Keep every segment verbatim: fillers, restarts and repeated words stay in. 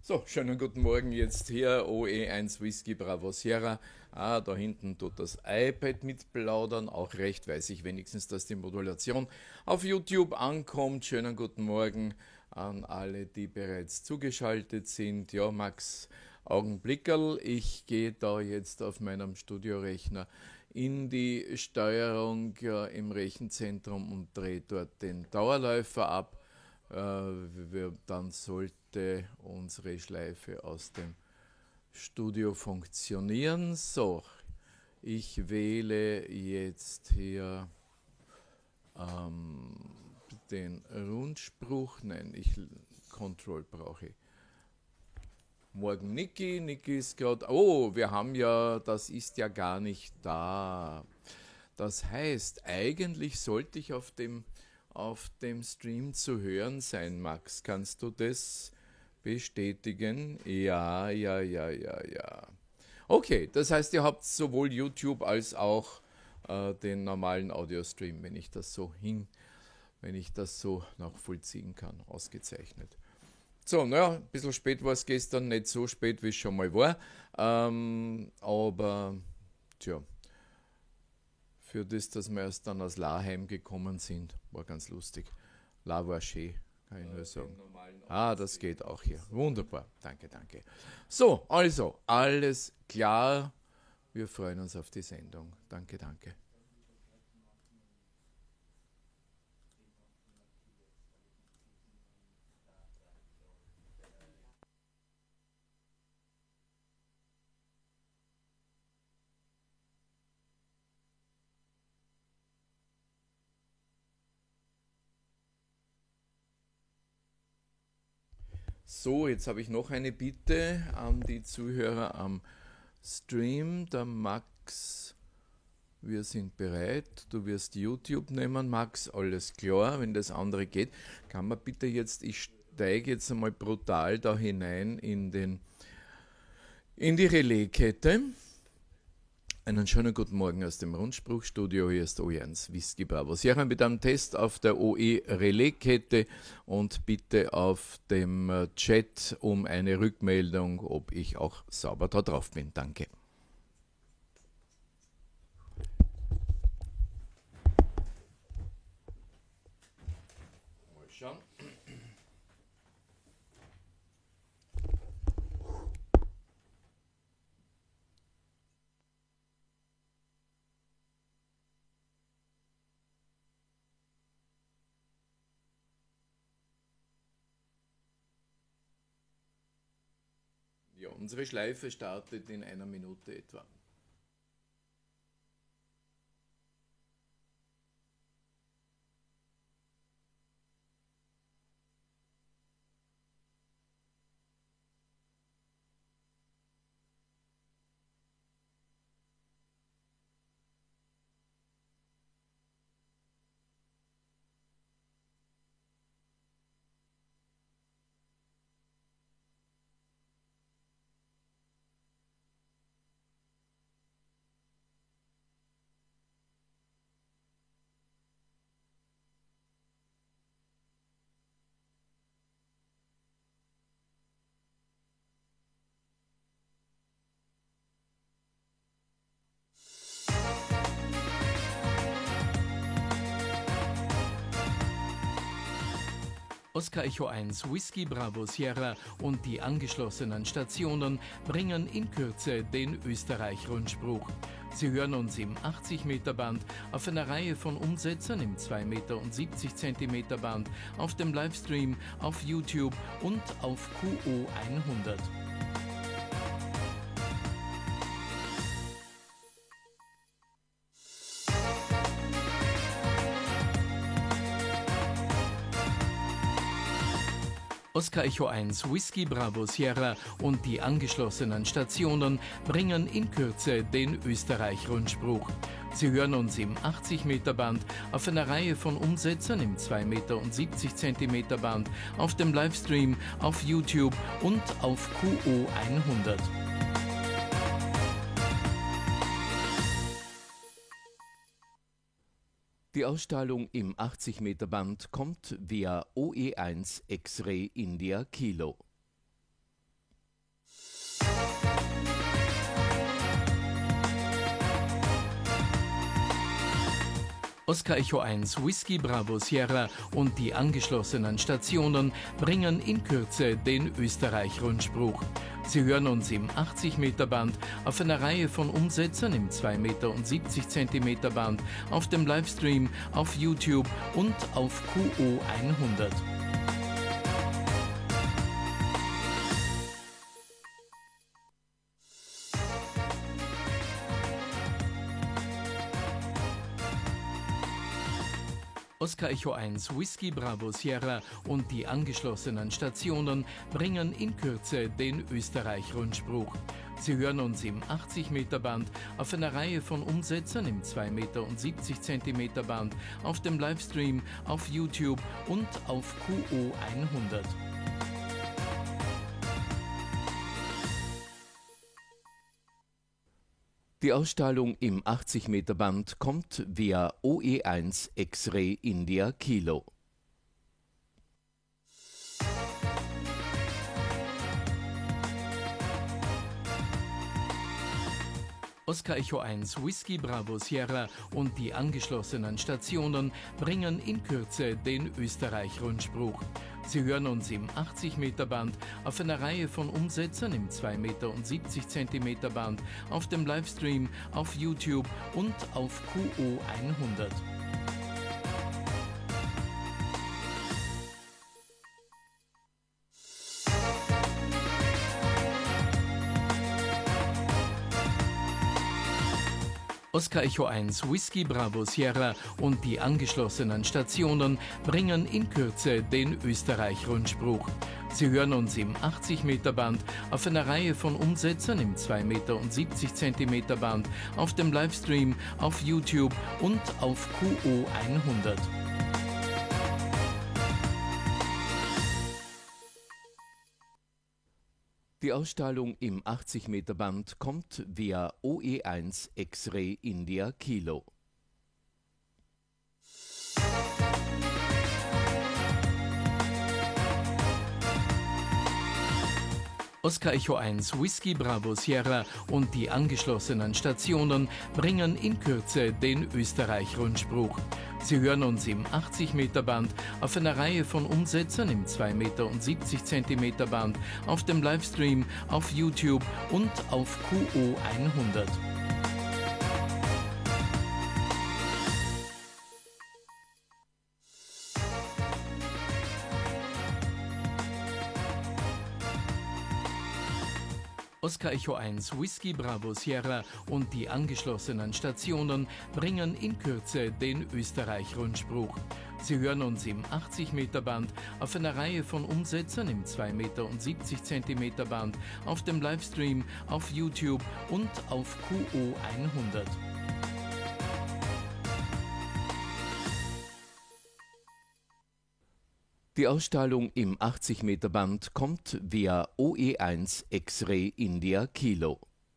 So, schönen guten Morgen jetzt hier, O E eins Whisky Bravo Sierra. Ah, da hinten tut das iPad mitplaudern, auch recht weiß ich wenigstens, dass die Modulation auf YouTube ankommt. Schönen guten Morgen an alle, die bereits zugeschaltet sind. Ja, Max, Augenblickerl, ich gehe da jetzt auf meinem Studiorechner in die Steuerung ja, im Rechenzentrum und drehe dort den Dauerläufer ab. Äh, wir, dann sollte unsere Schleife aus dem Studio funktionieren. So, ich wähle jetzt hier ähm, den Rundspruch. Nein, ich Control brauche ich. Morgen Niki, Niki ist gerade. Oh, wir haben ja, das ist ja gar nicht da. Das heißt, eigentlich sollte ich auf dem auf dem Stream zu hören sein, Max. Kannst du das bestätigen? Ja, ja, ja, ja, ja. Okay, das heißt, ihr habt sowohl YouTube als auch äh, den normalen Audiostream, wenn ich das so hin, wenn ich das so nachvollziehen kann. Ausgezeichnet. So, naja, ein bisschen spät war es gestern, nicht so spät, wie es schon mal war. Ähm, aber, tja. Für das, dass wir erst dann aus La heimgekommen sind. War ganz lustig. La war schön, kann ich nur sagen. Ah, das geht auch hier. Wunderbar. Danke, danke. So, also, alles klar. Wir freuen uns auf die Sendung. Danke, danke. So, jetzt habe ich noch eine Bitte an die Zuhörer am Stream. Der Max, wir sind bereit. Du wirst YouTube nehmen, Max, alles klar. Wenn das andere geht, kann man bitte jetzt, ich steige jetzt einmal brutal da hinein in, den, in die Relaiskette. Einen schönen guten Morgen aus dem Rundspruchstudio. Hier ist O E eins Whisky Bravo Sierra mit einem Test auf der O E Relaiskette und bitte auf dem Chat um eine Rückmeldung, ob ich auch sauber da drauf bin. Danke. Mal schauen. Ja, unsere Schleife startet in einer Minute etwa. Oscar Echo eins Whisky Bravo Sierra und die angeschlossenen Stationen bringen in Kürze den Österreich-Rundspruch. Sie hören uns im achtzig Meter Band, auf einer Reihe von Umsetzern im zwei Meter und siebzig Zentimeter Band, auf dem Livestream, auf YouTube und auf Q O hundert. Oscar Echo eins Whisky Bravo Sierra und die angeschlossenen Stationen bringen in Kürze den Österreich-Rundspruch. Sie hören uns im achtzig Meter Band, auf einer Reihe von Umsetzern im zwei Meter und siebzig Zentimeter Band, auf dem Livestream, auf YouTube und auf Q O hundert. Die Ausstrahlung im achtzig Meter Band kommt via O E eins X-Ray India Kilo. Oscar Echo eins Whisky Bravo Sierra und die angeschlossenen Stationen bringen in Kürze den Österreich-Rundspruch. Sie hören uns im achtzig Meter Band, auf einer Reihe von Umsetzern im zwei Meter und siebzig Zentimeter Band, auf dem Livestream, auf YouTube und auf Q O hundert. Oscar Echo eins Whisky Bravo Sierra und die angeschlossenen Stationen bringen in Kürze den Österreich-Rundspruch. Sie hören uns im achtzig Meter Band, auf einer Reihe von Umsetzern im zwei Meter und siebzig Zentimeter Band, auf dem Livestream, auf YouTube und auf Q O hundert. Die Ausstrahlung im achtzig Meter Band kommt via O E eins X-Ray India Kilo. Oscar Echo eins Whisky Bravo Sierra und die angeschlossenen Stationen bringen in Kürze den Österreich-Rundspruch. Sie hören uns im achtzig Meter Band, auf einer Reihe von Umsetzern im zwei Meter und siebzig Zentimeter Band, auf dem Livestream, auf YouTube und auf Q O hundert. Oscar Echo eins Whisky Bravo Sierra und die angeschlossenen Stationen bringen in Kürze den Österreich-Rundspruch. Sie hören uns im achtzig Meter Band, auf einer Reihe von Umsetzern im zwei Meter und siebzig Zentimeter Band, auf dem Livestream, auf YouTube und auf Q O hundert. Die Ausstrahlung im achtzig Meter Band kommt via O E eins X-Ray India Kilo. Oscar Echo eins Whisky Bravo Sierra und die angeschlossenen Stationen bringen in Kürze den Österreich-Rundspruch. Sie hören uns im achtzig Meter Band, auf einer Reihe von Umsetzern im zwei Meter und siebzig Zentimeter Band, auf dem Livestream, auf YouTube und auf Q O hundert. Oscar Echo eins Whisky Bravo Sierra und die angeschlossenen Stationen bringen in Kürze den Österreich-Rundspruch. Sie hören uns im achtzig Meter Band, auf einer Reihe von Umsetzern im zwei Meter und siebzig Zentimeter Band, auf dem Livestream, auf YouTube und auf Q O hundert. Die Ausstrahlung im achtzig Meter Band kommt via O E eins X-Ray India Kilo.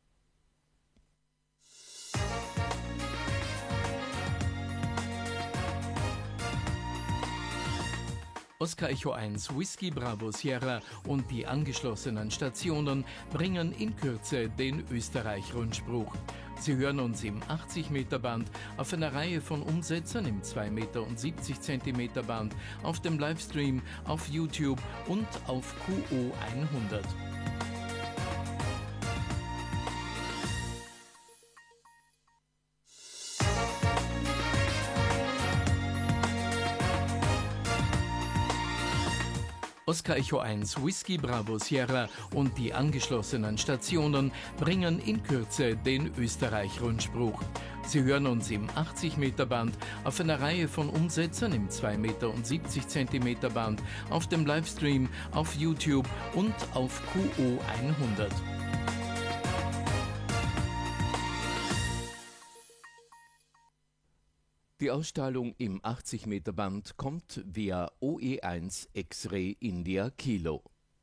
Oscar Echo eins Whisky Bravo Sierra und die angeschlossenen Stationen bringen in Kürze den Österreich-Rundspruch. Sie hören uns im achtzig Meter Band, auf einer Reihe von Umsetzern im zwei Meter und siebzig Zentimeter Band, auf dem Livestream, auf YouTube und auf Q O hundert. Oscar Echo eins Whisky Bravo Sierra und die angeschlossenen Stationen bringen in Kürze den Österreich-Rundspruch. Sie hören uns im achtzig Meter Band, auf einer Reihe von Umsetzern im zwei Meter und siebzig Zentimeter Band, auf dem Livestream, auf YouTube und auf Q O hundert. Die Ausstrahlung im achtzig Meter Band kommt via O E eins X-Ray India Kilo.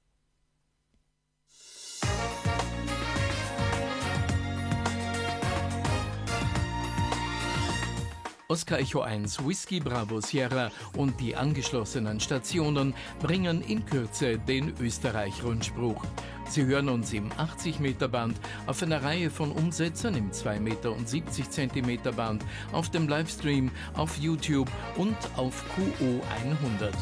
Oscar Echo eins Whisky Bravo Sierra und die angeschlossenen Stationen bringen in Kürze den Österreich-Rundspruch. Sie hören uns im achtzig Meter Band auf einer Reihe von Umsetzern im zwei Meter siebzig Zentimeter Band, auf dem Livestream, auf YouTube und auf Q O hundert.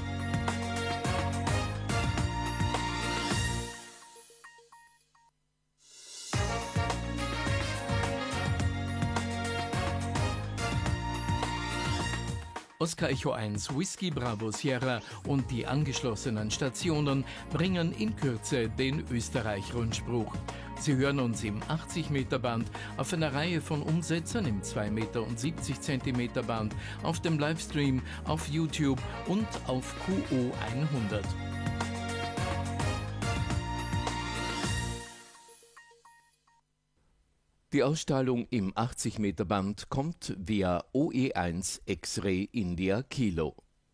Oscar Echo eins Whisky Bravo Sierra und die angeschlossenen Stationen bringen in Kürze den Österreich-Rundspruch. Sie hören uns im achtzig Meter Band auf einer Reihe von Umsetzern im zwei Meter siebzig Zentimeter Band, auf dem Livestream, auf YouTube und auf Q O hundert. Die Ausstrahlung im achtzig Meter Band kommt via O E eins X-Ray India Kilo.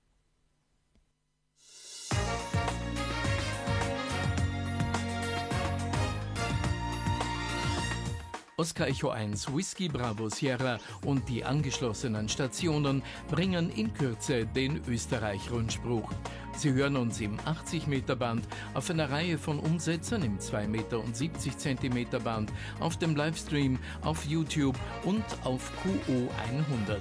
Oscar Echo eins Whisky Bravo Sierra und die angeschlossenen Stationen bringen in Kürze den Österreich-Rundspruch. Sie hören uns im achtzig Meter Band auf einer Reihe von Umsetzern im zwei Meter siebzig Zentimeter Band, auf dem Livestream, auf YouTube und auf Q O hundert.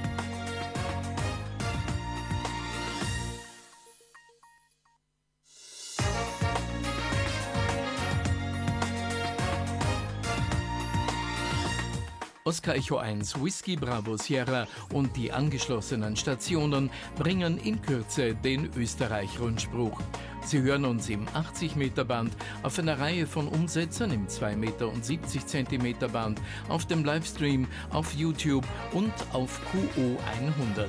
Oscar Echo eins Whisky Bravo Sierra und die angeschlossenen Stationen bringen in Kürze den Österreich-Rundspruch. Sie hören uns im achtzig Meter Band auf einer Reihe von Umsetzern im zwei Meter siebzig Zentimeter Band, auf dem Livestream, auf YouTube und auf Q O hundert.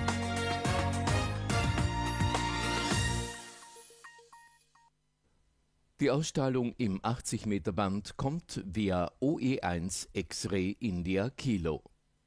Die Ausstrahlung im achtzig Meter Band kommt via O E eins X-Ray India Kilo.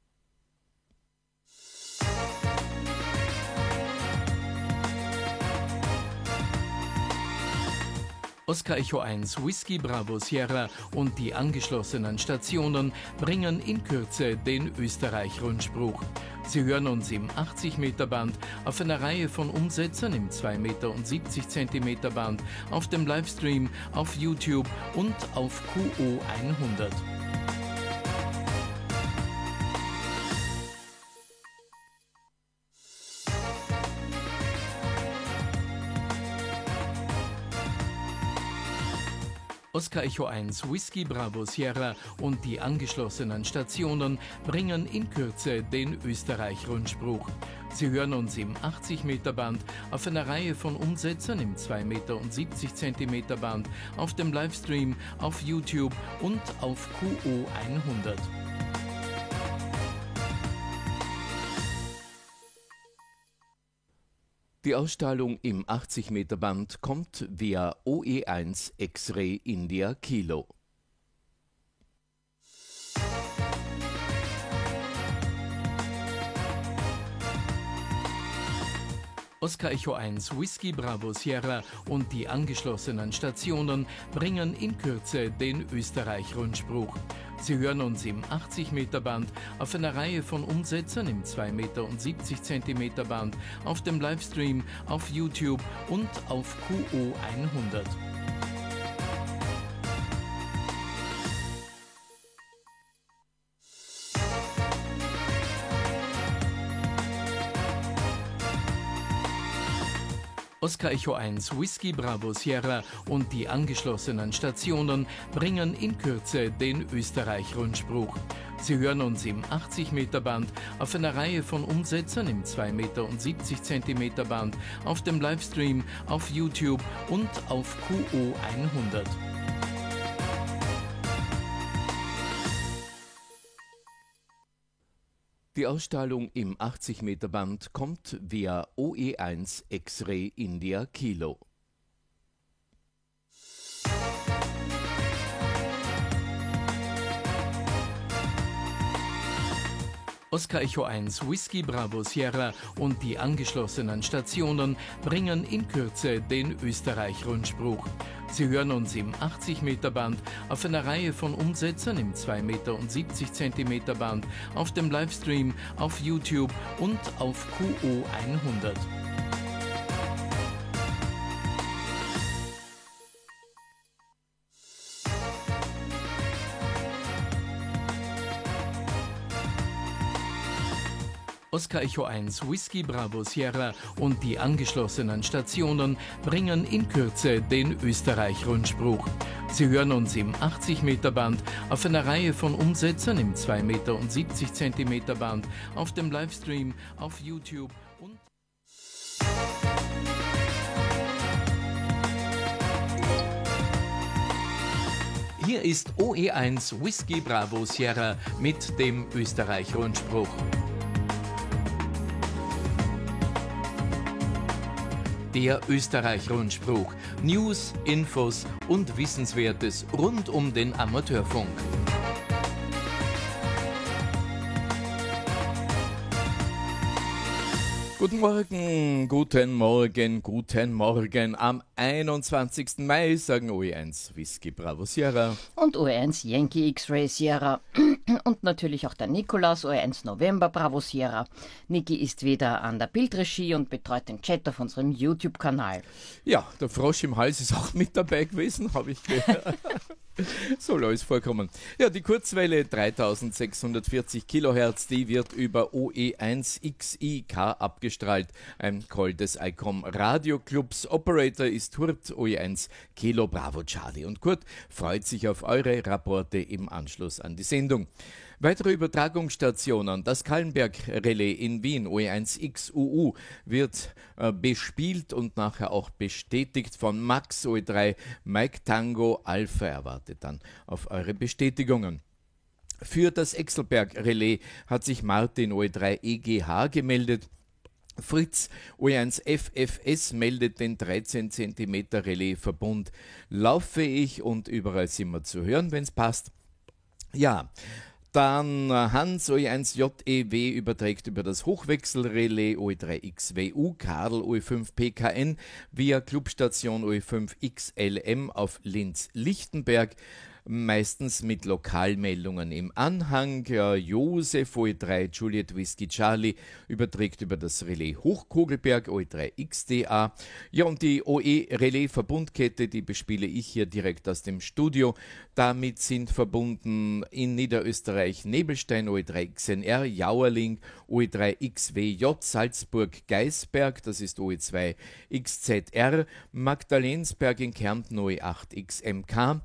Oscar Echo eins Whisky Bravo Sierra und die angeschlossenen Stationen bringen in Kürze den Österreich-Rundspruch. Sie hören uns im achtzig Meter Band auf einer Reihe von Umsetzern im zwei Meter siebzig Zentimeter Band, auf dem Livestream, auf YouTube und auf Q O hundert. Oscar Echo eins Whisky Bravo Sierra und die angeschlossenen Stationen bringen in Kürze den Österreich-Rundspruch. Sie hören uns im achtzig Meter Band auf einer Reihe von Umsetzern im zwei Meter siebzig Zentimeter Band, auf dem Livestream, auf YouTube und auf Q O hundert. Die Ausstrahlung im achtzig Meter Band kommt via O E eins X-Ray India Kilo. Oscar Echo eins Whisky Bravo Sierra und die angeschlossenen Stationen bringen in Kürze den Österreich-Rundspruch. Sie hören uns im achtzig Meter Band auf einer Reihe von Umsetzern im zwei Meter siebzig Zentimeter Band, auf dem Livestream, auf YouTube und auf Q O hundert. Oscar Echo eins Whisky Bravo Sierra und die angeschlossenen Stationen bringen in Kürze den Österreich-Rundspruch. Sie hören uns im achtzig Meter Band auf einer Reihe von Umsetzern im zwei Meter siebzig Zentimeter Band, auf dem Livestream, auf YouTube und auf Q O hundert. Die Ausstrahlung im achtzig Meter Band kommt via O E eins X-Ray India Kilo. Oscar Echo eins Whisky Bravo Sierra und die angeschlossenen Stationen bringen in Kürze den Österreich-Rundspruch. Sie hören uns im achtzig Meter Band auf einer Reihe von Umsetzern im zwei Meter siebzig Zentimeter Band, auf dem Livestream, auf YouTube und auf Q O hundert. Oscar Echo eins Whisky Bravo Sierra und die angeschlossenen Stationen bringen in Kürze den Österreich-Rundspruch. Sie hören uns im achtzig Meter Band, auf einer Reihe von Umsetzern im zwei Meter und siebzig Zentimeter Band, auf dem Livestream, auf YouTube und... Hier ist O E eins Whisky Bravo Sierra mit dem Österreich-Rundspruch. Der Österreich-Rundspruch. News, Infos und Wissenswertes rund um den Amateurfunk. Guten Morgen, guten Morgen, guten Morgen. Am einundzwanzigsten Mai sagen O E eins Whisky Bravo Sierra und O E eins Yankee X-Ray Sierra und natürlich auch der Nikolaus, O E eins November Bravo Sierra. Niki ist wieder an der Bildregie und betreut den Chat auf unserem YouTube-Kanal. Ja, der Frosch im Hals ist auch mit dabei gewesen, habe ich gehört. Soll alles vorkommen. Ja, die Kurzwelle dreitausendsechshundertvierzig Kilohertz, die wird über O E eins X I K abgestrahlt. Ein Call des I C O M Radioclubs. Operator ist Hurt O E eins Kilo Bravo Charlie. Und Kurt freut sich auf eure Rapporte im Anschluss an die Sendung. Weitere Übertragungsstationen. Das Kallenberg-Relais in Wien, O E eins X U U, wird äh, bespielt und nachher auch bestätigt von Max O E drei Mike Tango Alpha. Erwartet dann auf eure Bestätigungen. Für das Exelberg-Relais hat sich Martin O E drei E G H gemeldet. Fritz O E eins F F S meldet den dreizehn Zentimeter Relais-Verbund lauffähig und überall sind wir zu hören, wenn es passt. Ja, dann Hans O E eins J E W überträgt über das Hochwechselrelais O E drei X W U, Karl O E fünf P K N via Clubstation O E fünf X L M auf Linz-Lichtenberg, meistens mit Lokalmeldungen im Anhang. Ja, Josef O E drei Juliet Whisky Charlie überträgt über das Relais Hochkogelberg O E drei X D A. Ja, und die O E-Relais-Verbundkette, die bespiele ich hier direkt aus dem Studio. Damit sind verbunden in Niederösterreich Nebelstein O E drei X N R, Jauerling O E drei X W J, Salzburg Geisberg, das ist O E zwei X Z R, Magdalensberg in Kärnten O E acht X M K.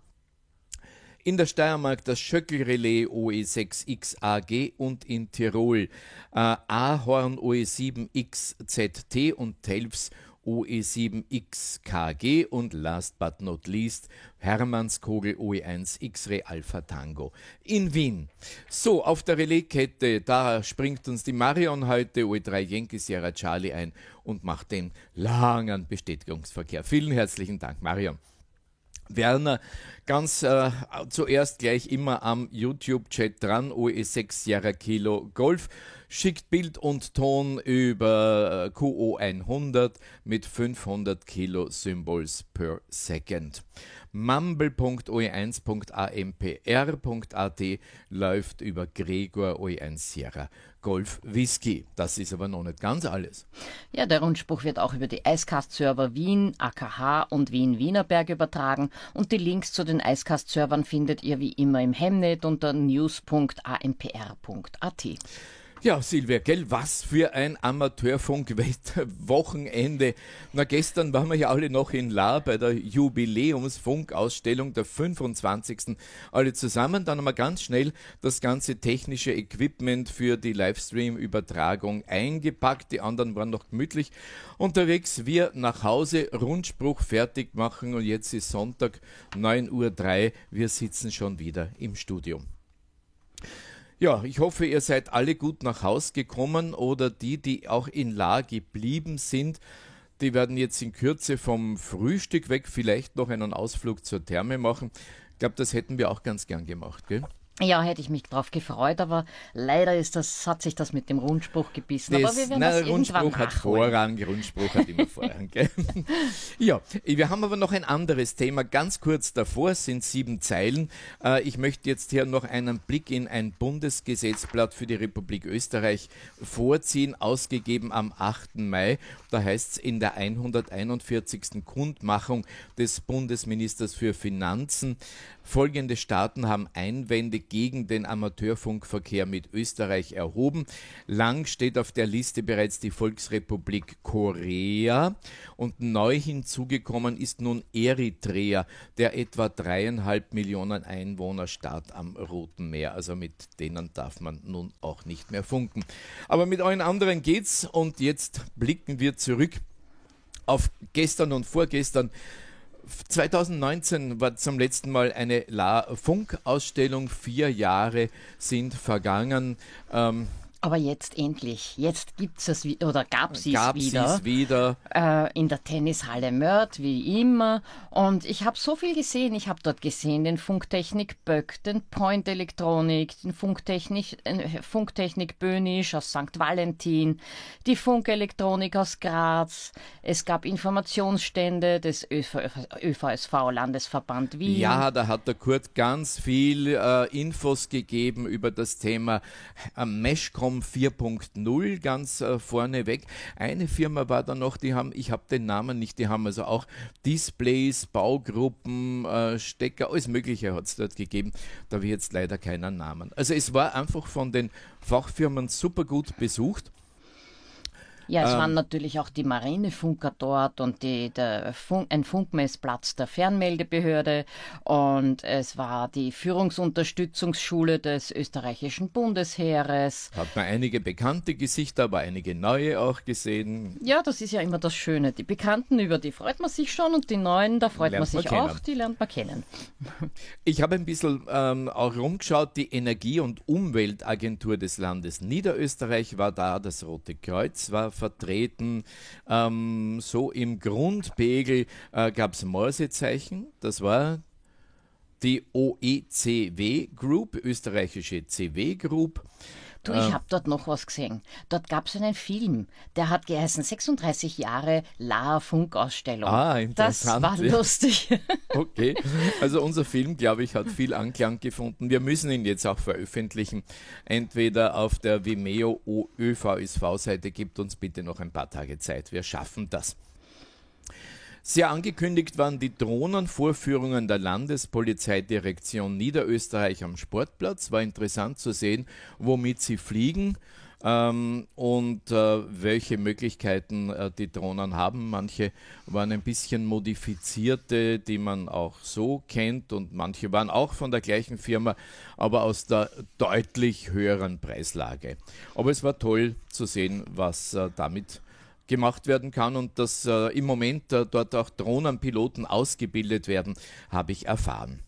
In der Steiermark das Schöckel-Relais O E sechs X A G und in Tirol äh, Ahorn O E sieben X Z T und Telfs O E sieben X K G und last but not least Hermannskogel O E eins X-Ray Alpha Tango in Wien. So, auf der Relaiskette, da springt uns die Marion heute O E drei Yankee Sierra Charlie ein und macht den langen Bestätigungsverkehr. Vielen herzlichen Dank, Marion. Werner, ganz äh, zuerst gleich immer am YouTube-Chat dran, O E sechs Sierra Kilo Golf, schickt Bild und Ton über äh, Q O hundert mit fünfhundert Kilo Symbols per Second. mumble punkt o e eins punkt a m p r punkt a t läuft über Gregor O E eins Sierra Golf Whisky. Das ist aber noch nicht ganz alles. Ja, der Rundspruch wird auch über die Icecast-Server Wien, A K H und Wien-Wienerberg übertragen und die Links zu den Icecast-Servern findet ihr wie immer im Hemnet unter news punkt a m p r punkt a t. Ja, Silvia, gell, was für ein Amateurfunk-Wochenende. Na, gestern waren wir ja alle noch in La bei der Jubiläumsfunkausstellung der fünfundzwanzigsten Alle zusammen. Dann haben wir ganz schnell das ganze technische Equipment für die Livestream-Übertragung eingepackt. Die anderen waren noch gemütlich unterwegs. Wir nach Hause, Rundspruch fertig machen und jetzt ist Sonntag, neun Uhr drei. Wir sitzen schon wieder im Studio. Ja, ich hoffe, ihr seid alle gut nach Haus gekommen oder die, die auch in La geblieben sind, die werden jetzt in Kürze vom Frühstück weg vielleicht noch einen Ausflug zur Therme machen. Ich glaube, das hätten wir auch ganz gern gemacht, gell? Ja, hätte ich mich drauf gefreut, aber leider ist das, hat sich das mit dem Rundspruch gebissen. Das, aber wir werden na, das Rundspruch irgendwann hat nachholen. Vorrang, Rundspruch hat immer Vorrang. Gell? Ja, wir haben aber noch ein anderes Thema. Ganz kurz davor sind sieben Zeilen. Äh, ich möchte jetzt hier noch einen Blick in ein Bundesgesetzblatt für die Republik Österreich vorziehen, ausgegeben am achten Mai. Da heißt es in der hunderteinundvierzigsten Kundmachung des Bundesministers für Finanzen, folgende Staaten haben Einwände gegen den Amateurfunkverkehr mit Österreich erhoben. Lang steht auf der Liste bereits die Volksrepublik Korea und neu hinzugekommen ist nun Eritrea, der etwa dreieinhalb Millionen Einwohnerstaat am Roten Meer. Also mit denen darf man nun auch nicht mehr funken. Aber mit allen anderen geht's und jetzt blicken wir zurück auf gestern und vorgestern. zwanzig neunzehn war zum letzten Mal eine La Funk-Ausstellung. Vier Jahre sind vergangen. Ähm, Aber jetzt endlich, jetzt gibt's es wieder, oder gab sie gab es wieder, wieder. Äh, in der Tennishalle Mörth, wie immer. Und ich habe so viel gesehen. Ich habe dort gesehen den Funktechnik Böck, den Point Elektronik, den Funktechnik, äh, Funktechnik Böhnisch aus Sankt Valentin, die Funkelektronik aus Graz. Es gab Informationsstände des ÖVSV Landesverband Wien. Ja, da hat der Kurt ganz viel äh, Infos gegeben über das Thema äh, Meshcom vier Punkt null ganz äh, vorneweg. Eine Firma war da noch, die haben, ich habe den Namen nicht, die haben also auch Displays, Baugruppen, äh, Stecker, alles Mögliche hat es dort gegeben. Da habe ich jetzt leider keinen Namen. Also es war einfach von den Fachfirmen super gut besucht. Ja, es Ähm, waren natürlich auch die Marinefunker dort und die, der Funk, ein Funkmessplatz der Fernmeldebehörde und es war die Führungsunterstützungsschule des österreichischen Bundesheeres. Hat man einige bekannte Gesichter, aber einige neue auch gesehen. Ja, das ist ja immer das Schöne. Die Bekannten, über die freut man sich schon und die Neuen, da freut Lernt man sich man auch, kennen. die lernt man kennen. Ich habe ein bisschen ähm, auch rumgeschaut, die Energie- und Umweltagentur des Landes Niederösterreich war da, das Rote Kreuz war vertreten. Ähm, so im Grundpegel äh, gab es Morsezeichen, das war die O E C W Group, österreichische C W Group. Du, ich habe dort noch was gesehen. Dort gab es einen Film, der hat geheißen sechsunddreißig Jahre La Funkausstellung. Ah, Das interessant. war Ja. lustig. Okay, also unser Film, glaube ich, hat viel Anklang gefunden. Wir müssen ihn jetzt auch veröffentlichen. Entweder auf der Vimeo Ö V S V-Seite, gibt uns bitte noch ein paar Tage Zeit. Wir schaffen das. Sehr angekündigt waren die Drohnenvorführungen der Landespolizeidirektion Niederösterreich am Sportplatz. War interessant zu sehen, womit sie fliegen ähm, und äh, welche Möglichkeiten äh, die Drohnen haben. Manche waren ein bisschen modifizierte, die man auch so kennt, und manche waren auch von der gleichen Firma, aber aus der deutlich höheren Preislage. Aber es war toll zu sehen, was äh, damit gemacht werden kann, und dass äh, im Moment äh, dort auch Drohnenpiloten ausgebildet werden, habe ich erfahren.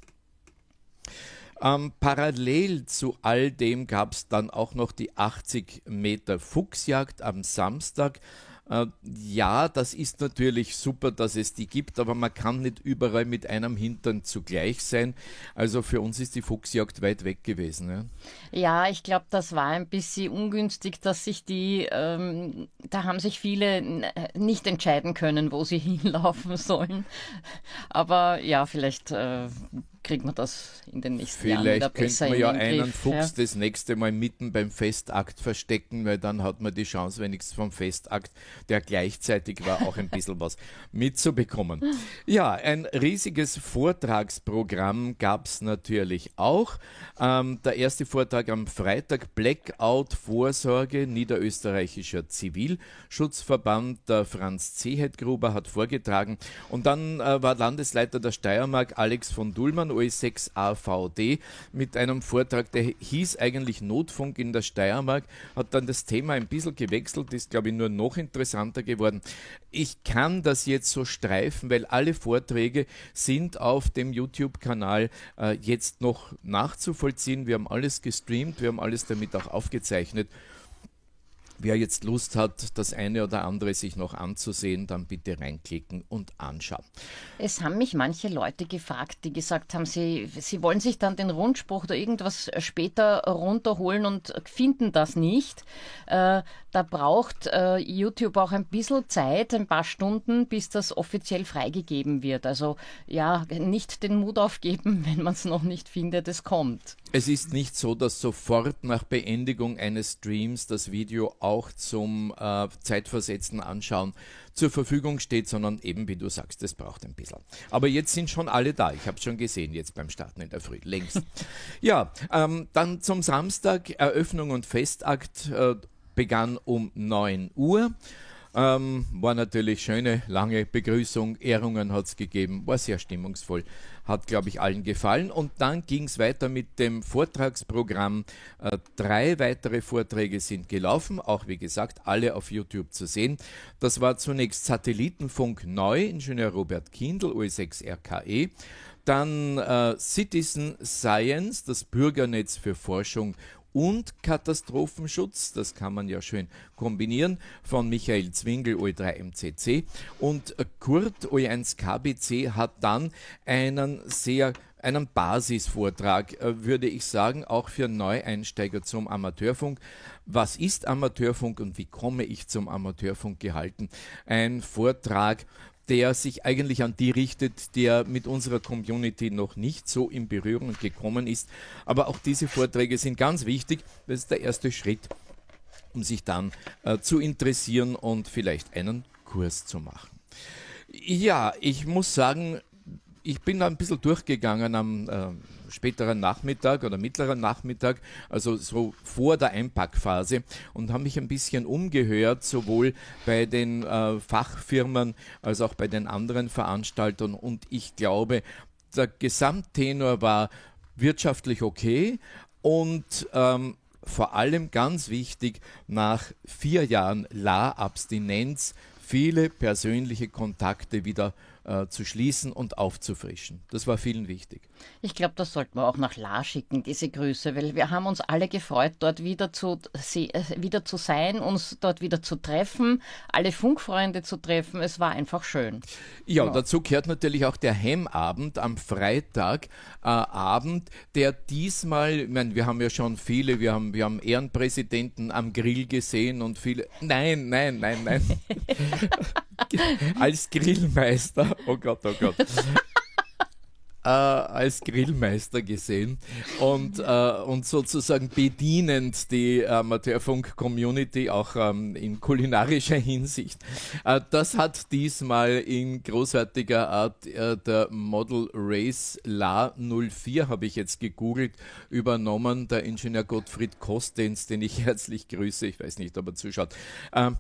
Ähm, parallel zu all dem gab es dann auch noch die achtzig Meter Fuchsjagd am Samstag. Äh, ja, das ist natürlich super, dass es die gibt, aber man kann nicht überall mit einem Hintern zugleich sein. Also für uns ist die Fuchsjagd weit weg gewesen. Ja, Ja, ich glaube, das war ein bisschen ungünstig, dass sich die, ähm, da haben sich viele n- nicht entscheiden können, wo sie hinlaufen sollen. Aber ja, vielleicht äh, kriegt man das in den nächsten Jahren wieder Vielleicht besser könnte man in ja den einen Griff. Fuchs das nächste Mal mitten beim Festakt verstecken, weil dann hat man die Chance, wenigstens vom Festakt, der gleichzeitig war, auch ein bisschen was mitzubekommen. Ja, ein riesiges Vortragsprogramm gab es natürlich auch. Ähm, der erste Vortrag am Freitag, Blackout Vorsorge, Niederösterreichischer Zivilschutzverband, der Franz Zehetgruber hat vorgetragen, und dann äh, war Landesleiter der Steiermark Alex von Dullmann, O E sechs A V D, mit einem Vortrag, der hieß eigentlich Notfunk in der Steiermark, hat dann das Thema ein bisschen gewechselt, ist, glaube ich, nur noch interessanter geworden. Ich kann das jetzt so streifen, weil alle Vorträge sind auf dem YouTube-Kanal äh, jetzt noch nachzuvollziehen. Wir haben alles gestreamt, wir haben alles damit auch aufgezeichnet. Wer jetzt Lust hat, das eine oder andere sich noch anzusehen, dann bitte reinklicken und anschauen. Es haben mich manche Leute gefragt, die gesagt haben, sie, sie wollen sich dann den Rundspruch oder irgendwas später runterholen und finden das nicht. Äh, da braucht äh, YouTube auch ein bisschen Zeit, ein paar Stunden, bis das offiziell freigegeben wird. Also ja, nicht den Mut aufgeben, wenn man es noch nicht findet, es kommt. Es ist nicht so, dass sofort nach Beendigung eines Streams das Video auch zum äh, zeitversetzten Anschauen zur Verfügung steht, sondern eben, wie du sagst, es braucht ein bisschen. Aber jetzt sind schon alle da. Ich habe es schon gesehen, jetzt beim Starten in der Früh, längst. Ja, ähm, dann zum Samstag, Eröffnung und Festakt äh, begann um neun Uhr. Ähm, war natürlich schöne, lange Begrüßung, Ehrungen hat es gegeben, war sehr stimmungsvoll, hat, glaube ich, allen gefallen. Und dann ging es weiter mit dem Vortragsprogramm. Äh, drei weitere Vorträge sind gelaufen, auch wie gesagt, alle auf YouTube zu sehen. Das war zunächst Satellitenfunk neu, Ingenieur Robert Kindl, O E sechs R K E. Dann äh, Citizen Science, das Bürgernetz für Forschung und Katastrophenschutz, das kann man ja schön kombinieren, von Michael Zwingel, O E drei M C C, und Kurt, O E eins K B C, hat dann einen sehr, einen Basisvortrag, würde ich sagen, auch für Neueinsteiger zum Amateurfunk. Was ist Amateurfunk und wie komme ich zum Amateurfunk gehalten? Ein Vortrag, der sich eigentlich an die richtet, der mit unserer Community noch nicht so in Berührung gekommen ist. Aber auch diese Vorträge sind ganz wichtig. Das ist der erste Schritt, um sich dann äh, zu interessieren und vielleicht einen Kurs zu machen. Ja, ich muss sagen, ich bin da ein bisschen durchgegangen am äh, späteren Nachmittag oder mittleren Nachmittag, also so vor der Einpackphase, und habe mich ein bisschen umgehört, sowohl bei den äh, Fachfirmen als auch bei den anderen Veranstaltern, und ich glaube, der Gesamttenor war wirtschaftlich okay und ähm, vor allem ganz wichtig, nach vier Jahren L A-Abstinenz viele persönliche Kontakte wieder äh, zu schließen und aufzufrischen. Das war vielen wichtig. Ich glaube, das sollten wir auch nach La schicken, diese Grüße, weil wir haben uns alle gefreut, dort wieder zu, sie, äh, wieder zu sein, uns dort wieder zu treffen, alle Funkfreunde zu treffen. Es war einfach schön. Ja, ja. Dazu gehört natürlich auch der Hemmabend am Freitag, äh, Abend, der diesmal, ich meine, wir haben ja schon viele, wir haben, wir haben Ehrenpräsidenten am Grill gesehen und viele, nein, nein, nein, nein, als Grillmeister, oh Gott, oh Gott. Äh, als Grillmeister gesehen und, äh, und sozusagen bedienend die Amateurfunk-Community auch ähm, in kulinarischer Hinsicht. Äh, das hat diesmal in großartiger Art äh, der Model Race L A null vier, habe ich jetzt gegoogelt, übernommen, der Ingenieur Gottfried Kostens, den ich herzlich grüße, ich weiß nicht, ob er zuschaut. Äh,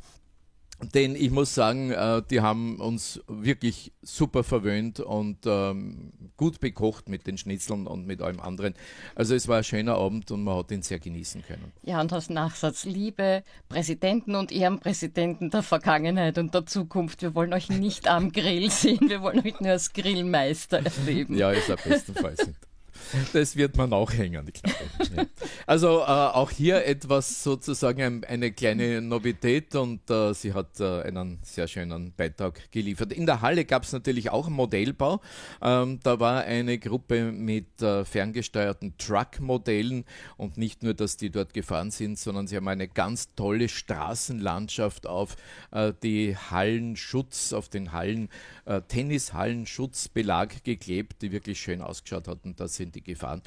Denn ich muss sagen, äh, die haben uns wirklich super verwöhnt und ähm, gut bekocht mit den Schnitzeln und mit allem anderen. Also es war ein schöner Abend und man hat ihn sehr genießen können. Ja, und als Nachsatz, liebe Präsidenten und Ehrenpräsidenten der Vergangenheit und der Zukunft, wir wollen euch nicht am Grill sehen, wir wollen euch nur als Grillmeister erleben. Ja, ist auch bestenfalls nicht. Das wird man auch hängen, ich glaube. Ja. Also äh, auch hier etwas sozusagen ein, eine kleine Novität, und äh, sie hat äh, einen sehr schönen Beitrag geliefert. In der Halle gab es natürlich auch einen Modellbau. Ähm, da war eine Gruppe mit äh, ferngesteuerten Truck-Modellen, und nicht nur, dass die dort gefahren sind, sondern sie haben eine ganz tolle Straßenlandschaft auf äh, die Hallenschutz, auf den Hallen, äh, Tennishallenschutzbelag geklebt, die wirklich schön ausgeschaut hatten. Da sind die gefahren.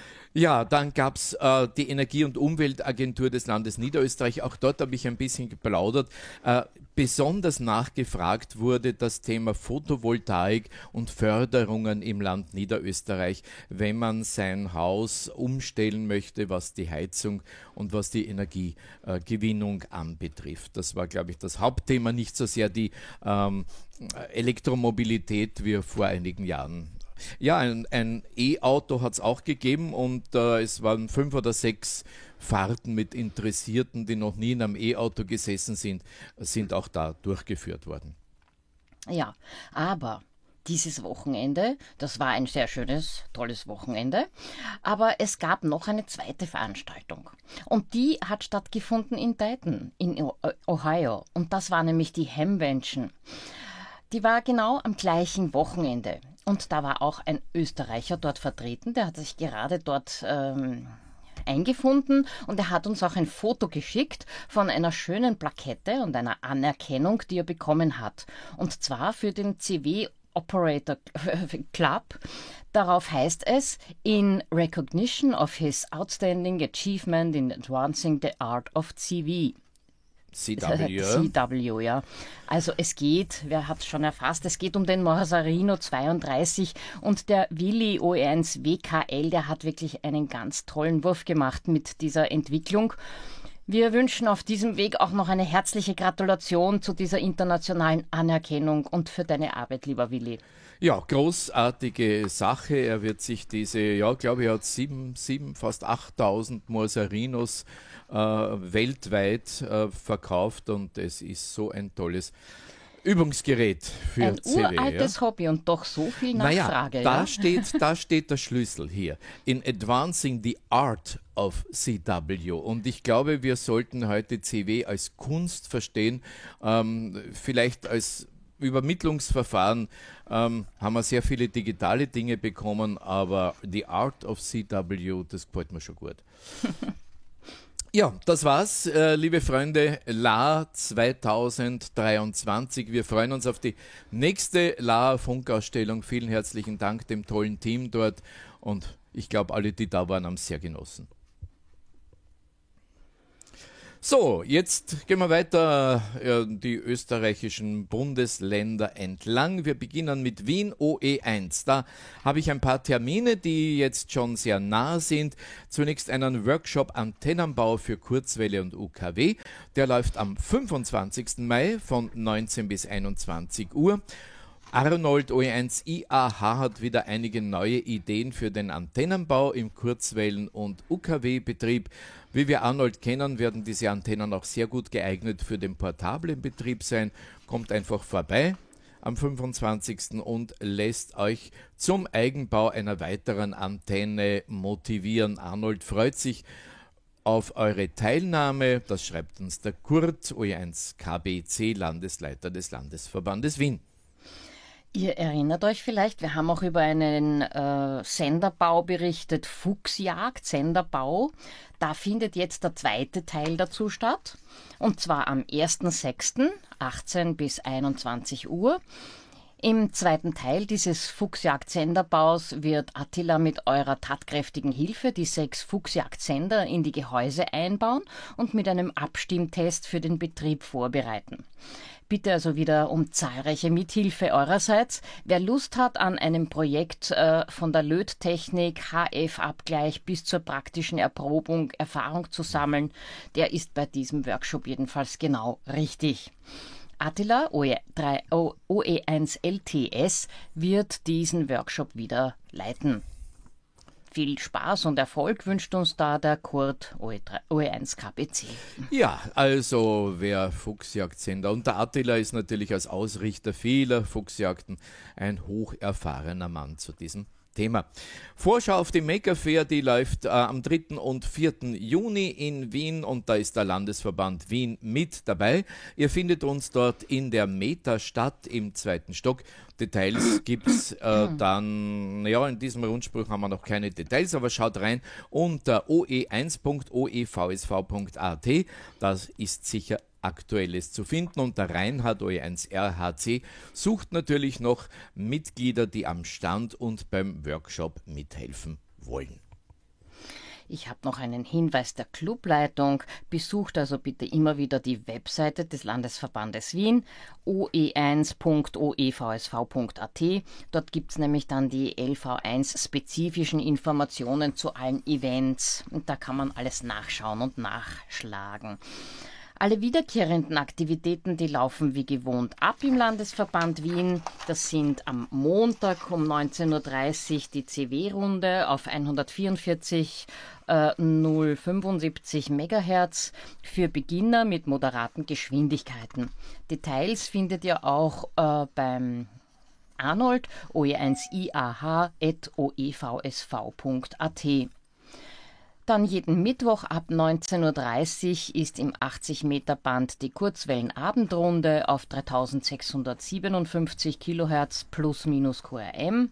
Ja, dann gab es äh, die Energie- und Umweltagentur des Landes Niederösterreich. Auch dort habe ich ein bisschen geplaudert. Äh, besonders nachgefragt wurde das Thema Photovoltaik und Förderungen im Land Niederösterreich, wenn man sein Haus umstellen möchte, was die Heizung und was die Energiegewinnung äh, anbetrifft. Das war, glaube ich, das Hauptthema, nicht so sehr die ähm, Elektromobilität wie vor einigen Jahren. Ja, ein, ein E-Auto hat es auch gegeben, und äh, es waren fünf oder sechs Fahrten mit Interessierten, die noch nie in einem E-Auto gesessen sind, sind auch da durchgeführt worden. Ja, aber dieses Wochenende, das war ein sehr schönes, tolles Wochenende, aber es gab noch eine zweite Veranstaltung, und die hat stattgefunden in Dayton, in Ohio, und das war nämlich die Hemvention. Die war genau am gleichen Wochenende. Und da war auch ein Österreicher dort vertreten, der hat sich gerade dort ähm, eingefunden, und er hat uns auch ein Foto geschickt von einer schönen Plakette und einer Anerkennung, die er bekommen hat. Und zwar für den C W Operator Club. Darauf heißt es, in recognition of his outstanding achievement in advancing the art of C V. C W. C W, ja. Also es geht, wer hat es schon erfasst, es geht um den Morsarino zweiunddreißig und der Willi O E eins W K L, der hat wirklich einen ganz tollen Wurf gemacht mit dieser Entwicklung. Wir wünschen auf diesem Weg auch noch eine herzliche Gratulation zu dieser internationalen Anerkennung und für deine Arbeit, lieber Willi. Ja, großartige Sache. Er wird sich diese, ja, glaube ich, er hat sieben, sieben, fast achttausend Morsarinos äh, weltweit äh, verkauft und es ist so ein tolles Übungsgerät für ein C W. Ein uraltes ja. Hobby und doch so viel Nachfrage. Naja, da, ja? steht, da steht der Schlüssel hier. In advancing the art of C W. Und ich glaube, wir sollten heute C W als Kunst verstehen, ähm, vielleicht als Übermittlungsverfahren ähm, haben wir sehr viele digitale Dinge bekommen, aber the art of C W, das gefällt mir schon gut. Ja, das war's, äh, liebe Freunde, L A R zweitausenddreiundzwanzig. Wir freuen uns auf die nächste L A R Funkausstellung. Vielen herzlichen Dank dem tollen Team dort und ich glaube, alle, die da waren, haben es sehr genossen. So, jetzt gehen wir weiter äh, die österreichischen Bundesländer entlang. Wir beginnen mit Wien O E eins. Da habe ich ein paar Termine, die jetzt schon sehr nah sind. Zunächst einen Workshop Antennenbau für Kurzwelle und U K W. Der läuft am fünfundzwanzigsten Mai von neunzehn bis einundzwanzig Uhr. Arnold O E eins I A H hat wieder einige neue Ideen für den Antennenbau im Kurzwellen- und U K W-Betrieb. Wie wir Arnold kennen, werden diese Antennen auch sehr gut geeignet für den portablen Betrieb sein. Kommt einfach vorbei am fünfundzwanzigsten und lässt euch zum Eigenbau einer weiteren Antenne motivieren. Arnold freut sich auf eure Teilnahme. Das schreibt uns der Kurt, O E eins K B C, Landesleiter des Landesverbandes Wien. Ihr erinnert euch vielleicht, wir haben auch über einen äh, Senderbau berichtet, Fuchsjagd, Senderbau. Da findet jetzt der zweite Teil dazu statt, und zwar am ersten sechsten achtzehn bis einundzwanzig Uhr. Im zweiten Teil dieses Fuchsjagd-Senderbaus wird Attila mit eurer tatkräftigen Hilfe die sechs Fuchsjagd-Sender in die Gehäuse einbauen und mit einem Abstimmtest für den Betrieb vorbereiten. Bitte also wieder um zahlreiche Mithilfe eurerseits. Wer Lust hat an einem Projekt äh, von der Löttechnik, H F-Abgleich bis zur praktischen Erprobung Erfahrung zu sammeln, der ist bei diesem Workshop jedenfalls genau richtig. Attila, O E eins L T S, wird diesen Workshop wieder leiten. Viel Spaß und Erfolg wünscht uns da der Kurt, O E eins K B C. Ja, also wer Fuchsjagdsender, und der Attila ist natürlich als Ausrichter vieler Fuchsjagden ein hocherfahrener Mann zu diesem Thema. Vorschau auf die Maker Fair, die läuft äh, am dritten und vierten Juni in Wien und da ist der Landesverband Wien mit dabei. Ihr findet uns dort in der Meta-Stadt im zweiten Stock. Details gibt es äh, dann, ja, in diesem Rundspruch haben wir noch keine Details, aber schaut rein unter o e eins punkt o e v s v punkt a t. Das ist sicher Aktuelles zu finden und der Reinhard O E eins R H C sucht natürlich noch Mitglieder, die am Stand und beim Workshop mithelfen wollen. Ich habe noch einen Hinweis der Clubleitung. Besucht also bitte immer wieder die Webseite des Landesverbandes Wien, o e eins punkt o e v s v punkt a t. Dort gibt es nämlich dann die L V eins-spezifischen Informationen zu allen Events. Und da kann man alles nachschauen und nachschlagen. Alle wiederkehrenden Aktivitäten, die laufen wie gewohnt ab im Landesverband Wien. Das sind am Montag um neunzehn Uhr dreißig die C W-Runde auf hundertvierundvierzig null fünfundsiebzig Megahertz für Beginner mit moderaten Geschwindigkeiten. Details findet ihr auch äh, beim Arnold O E eins I A H at o e v s v punkt a t. Dann jeden Mittwoch ab neunzehn Uhr dreißig ist im achtzig Meter Band die Kurzwellenabendrunde auf dreitausendsechshundertsiebenundfünfzig Kilohertz plus minus Q R M.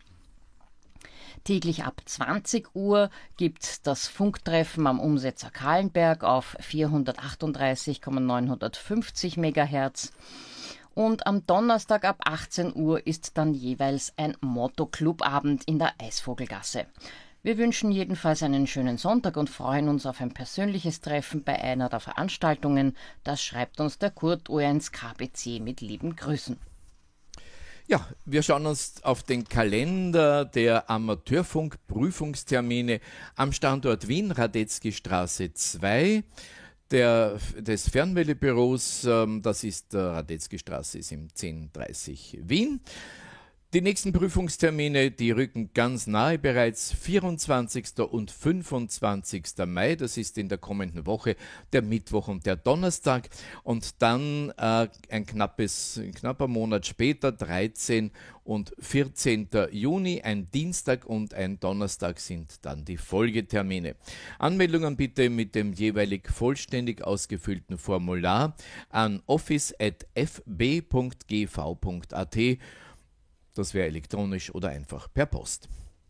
Täglich ab zwanzig Uhr gibt es das Funktreffen am Umsetzer Kahlenberg auf vierhundertachtunddreißig neunhundertfünfzig Megahertz. Und am Donnerstag ab achtzehn Uhr ist dann jeweils ein Motto-Club-Abend in der Eisvogelgasse. Wir wünschen jedenfalls einen schönen Sonntag und freuen uns auf ein persönliches Treffen bei einer der Veranstaltungen. Das schreibt uns der Kurt O eins K B C mit lieben Grüßen. Ja, wir schauen uns auf den Kalender der Amateurfunk-Prüfungstermine am Standort Wien, Radetzky-Straße zwei. Der, des Fernmeldebüros, ähm, das ist der Radetzky-Straße, ist im zehn dreißig Wien. Die nächsten Prüfungstermine, die rücken ganz nahe bereits, vierundzwanzigsten und fünfundzwanzigsten Mai, das ist in der kommenden Woche der Mittwoch und der Donnerstag. Und dann äh, ein knappes, ein knapper Monat später, dreizehnten und vierzehnten Juni, ein Dienstag und ein Donnerstag sind dann die Folgetermine. Anmeldungen bitte mit dem jeweilig vollständig ausgefüllten Formular an office at f b punkt g v punkt a t. Das wäre elektronisch oder einfach per Post.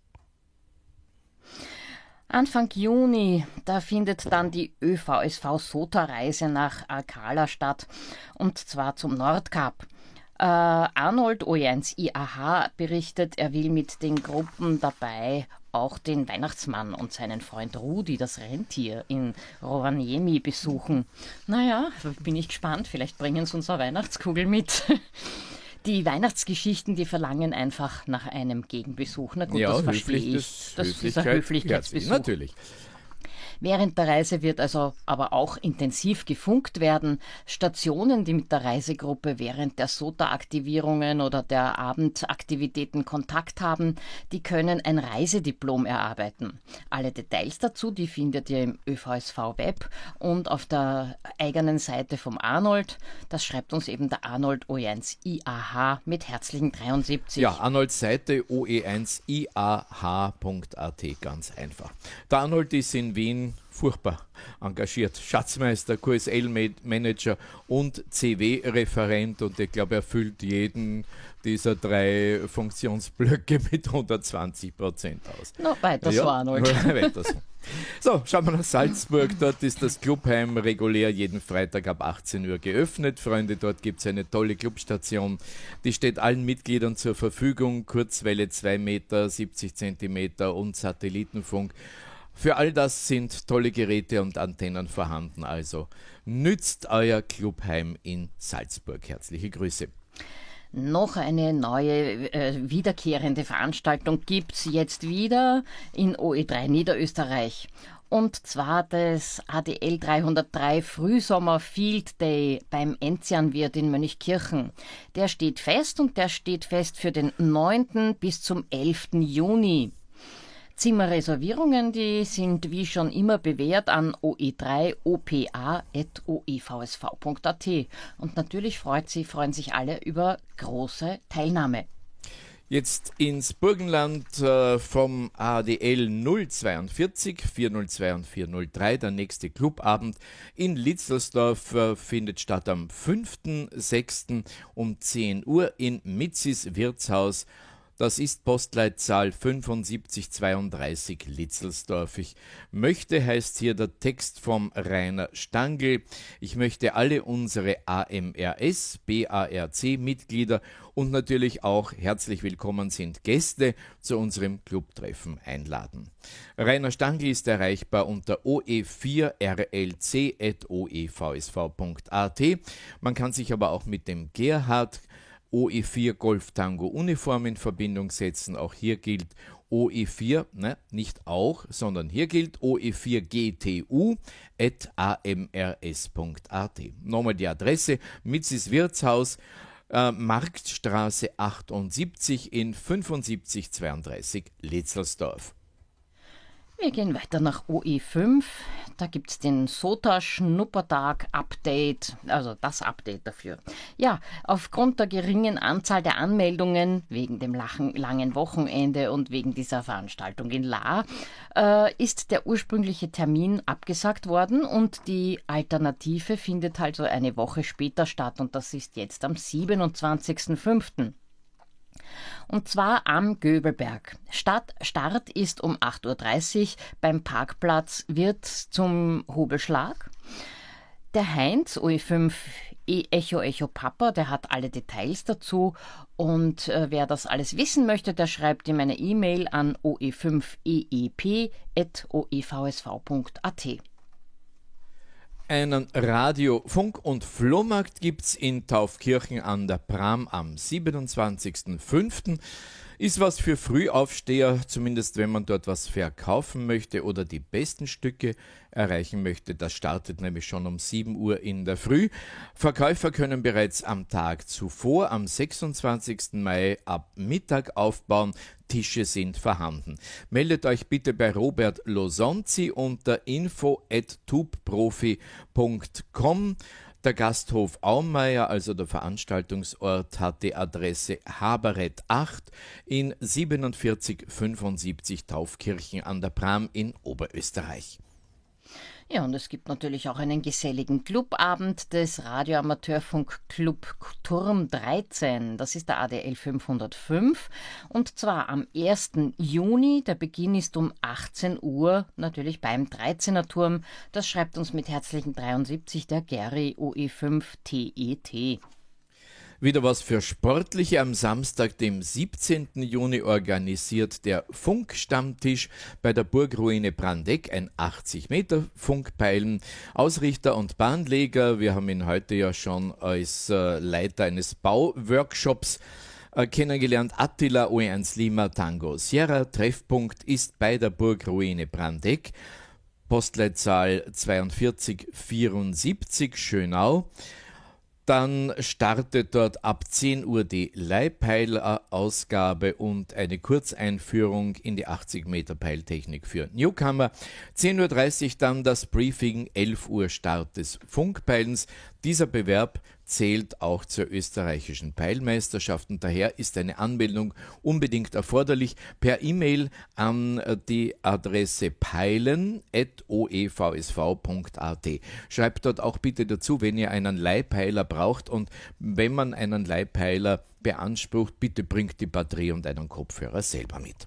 Anfang Juni, da findet dann die Ö V S V-SOTA-Reise nach Alcala statt, und zwar zum Nordkap. Äh, Arnold O eins I A H berichtet, er will mit den Gruppen dabei auch den Weihnachtsmann und seinen Freund Rudi, das Rentier, in Rovaniemi besuchen. Naja, bin ich gespannt, vielleicht bringen sie uns eine Weihnachtskugel mit. Die Weihnachtsgeschichten, die verlangen einfach nach einem Gegenbesuch. Na gut, ja, das verstehe ich. Das ist ein Höflichkeitsbesuch. Natürlich. Während der Reise wird also aber auch intensiv gefunkt werden. Stationen, die mit der Reisegruppe während der SOTA-Aktivierungen oder der Abendaktivitäten Kontakt haben, die können ein Reisediplom erarbeiten. Alle Details dazu, die findet ihr im Ö V S V-Web und auf der eigenen Seite vom Arnold. Das schreibt uns eben der Arnold O eins I A H mit herzlichen dreiundsiebzig. Ja, Arnolds Seite o e eins i a h punkt a t, ganz einfach. Der Arnold ist in Wien furchtbar engagiert. Schatzmeister, Q S L-Manager und C W-Referent, und ich glaube, er füllt jeden dieser drei Funktionsblöcke mit hundertzwanzig Prozent aus. Noch weiter ja, so, Arnold. Weiter so. So, schauen wir nach Salzburg. Dort ist das Clubheim regulär jeden Freitag ab achtzehn Uhr geöffnet. Freunde, dort gibt es eine tolle Clubstation. Die steht allen Mitgliedern zur Verfügung. Kurzwelle zwei Meter, siebzig Zentimeter und Satellitenfunk. Für all das sind tolle Geräte und Antennen vorhanden. Also nützt euer Clubheim in Salzburg. Herzliche Grüße. Noch eine neue, äh, wiederkehrende Veranstaltung gibt es jetzt wieder in O E drei Niederösterreich. Und zwar das A D L dreihundertdrei Frühsommer Field Day beim Enzianwirt in Mönchkirchen. Der steht fest und der steht fest für den neunten bis zum elften Juni. Zimmerreservierungen, die sind wie schon immer bewährt an o e drei o p a at o e v s v punkt a t. Und natürlich freut sie, freuen sich alle über große Teilnahme. Jetzt ins Burgenland äh, vom A D L null zweiundvierzig vierhundertzwei und vierhundertdrei. Der nächste Clubabend in Litzelsdorf äh, findet statt am fünften sechsten um zehn Uhr in Mitzis Wirtshaus. Das ist Postleitzahl fünfundsiebzig zweiunddreißig Litzelsdorf. Ich möchte, heißt hier der Text vom Rainer Stangl. Ich möchte alle unsere A M R S, B A R C-Mitglieder und natürlich auch herzlich willkommen sind Gäste zu unserem Clubtreffen einladen. Rainer Stangl ist erreichbar unter o e vier r l c at o e v s v punkt a t. Man kann sich aber auch mit dem Gerhard O E vier Golf Tango Uniform in Verbindung setzen. Auch hier gilt O E vier, ne, nicht auch, sondern hier gilt O E vier G T U at a m r s punkt a t. Nochmal die Adresse: Mitzis Wirtshaus, äh, Marktstraße achtundsiebzig in fünfundsiebzig zweiunddreißig Litzelsdorf. Wir gehen weiter nach O E fünf. Da gibt es den SOTA-Schnuppertag-Update, also das Update dafür. Ja, aufgrund der geringen Anzahl der Anmeldungen, wegen dem langen Wochenende und wegen dieser Veranstaltung in Lahr, äh, ist der ursprüngliche Termin abgesagt worden und die Alternative findet also eine Woche später statt, und das ist jetzt am siebenundzwanzigsten fünften Und zwar am Göbelberg. Stadt, Start ist um acht Uhr dreißig beim Parkplatz Wirt zum Hobelschlag. Der Heinz, O E fünf Echo Echo Papa, der hat alle Details dazu. Und äh, wer das alles wissen möchte, der schreibt ihm eine E-Mail an o e fünf e e p at o e v s v punkt a t. Einen Radio-, Funk- und Flohmarkt gibt's in Taufkirchen an der Pram am siebenundzwanzigsten fünften Ist was für Frühaufsteher, zumindest wenn man dort was verkaufen möchte oder die besten Stücke erreichen möchte. Das startet nämlich schon um sieben Uhr in der Früh. Verkäufer können bereits am Tag zuvor, am sechsundzwanzigsten Mai, ab Mittag aufbauen. Tische sind vorhanden. Meldet euch bitte bei Robert Losonzi unter info at tubprofi punkt com. Der Gasthof Aumeier, also der Veranstaltungsort, hat die Adresse Habereth acht in siebenundvierzig fünfundsiebzig Taufkirchen an der Pram in Oberösterreich. Ja, und es gibt natürlich auch einen geselligen Clubabend des Radioamateurfunk-Club Turm dreizehn. Das ist der A D L fünfhundertfünf. Und zwar am ersten Juni. Der Beginn ist um achtzehn Uhr, natürlich beim dreizehner Turm. Das schreibt uns mit herzlichen dreiundsiebzig der Gary O E fünf T E T. Wieder was für Sportliche. Am Samstag, dem siebzehnten Juni, organisiert der Funkstammtisch bei der Burgruine Brandeck ein achtzig Meter Funkpeilen. Ausrichter und Bahnleger, wir haben ihn heute ja schon als äh, Leiter eines Bauworkshops äh, kennengelernt, Attila O eins Lima Tango Sierra. Treffpunkt ist bei der Burgruine Brandeck. Postleitzahl zweiundvierzig vierundsiebzig Schönau. Dann startet dort ab zehn Uhr die Leihpeiler-Ausgabe und eine Kurzeinführung in die achtzig Meter Peiltechnik für Newcomer. zehn Uhr dreißig dann das Briefing, elf Uhr Start des Funkpeilens. Dieser Bewerb zählt auch zur österreichischen Peilmeisterschaft und daher ist eine Anmeldung unbedingt erforderlich per E-Mail an die Adresse peilen at o e v s v punkt a t. Schreibt dort auch bitte dazu, wenn ihr einen Leihpeiler braucht, und wenn man einen Leihpeiler beansprucht, bitte bringt die Batterie und einen Kopfhörer selber mit.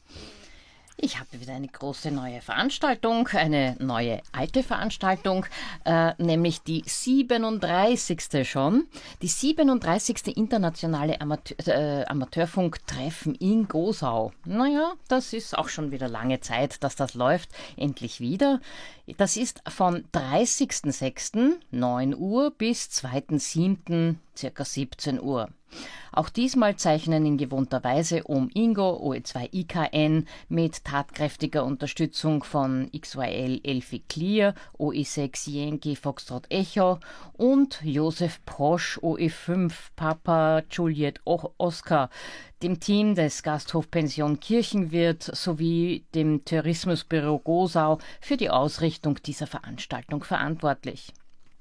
Ich habe wieder eine große neue Veranstaltung, eine neue alte Veranstaltung, äh, nämlich die siebenunddreißigste schon. Die siebenunddreißigste internationale Amateur, äh, Amateurfunktreffen in Gosau. Naja, das ist auch schon wieder lange Zeit, dass das läuft. Endlich wieder. Das ist vom dreißigsten sechsten neun Uhr bis zweiten siebten circa siebzehn Uhr. Auch diesmal zeichnen in gewohnter Weise Om Ingo, O E zwei I K N, mit tatkräftiger Unterstützung von X Y L Elfi Clear, O E sechs Yankee Foxtrot Echo und Josef Prosch, O E fünf Papa Juliet Oscar, dem Team des Gasthof Pension Kirchenwirt sowie dem Tourismusbüro Gosau für die Ausrichtung dieser Veranstaltung verantwortlich.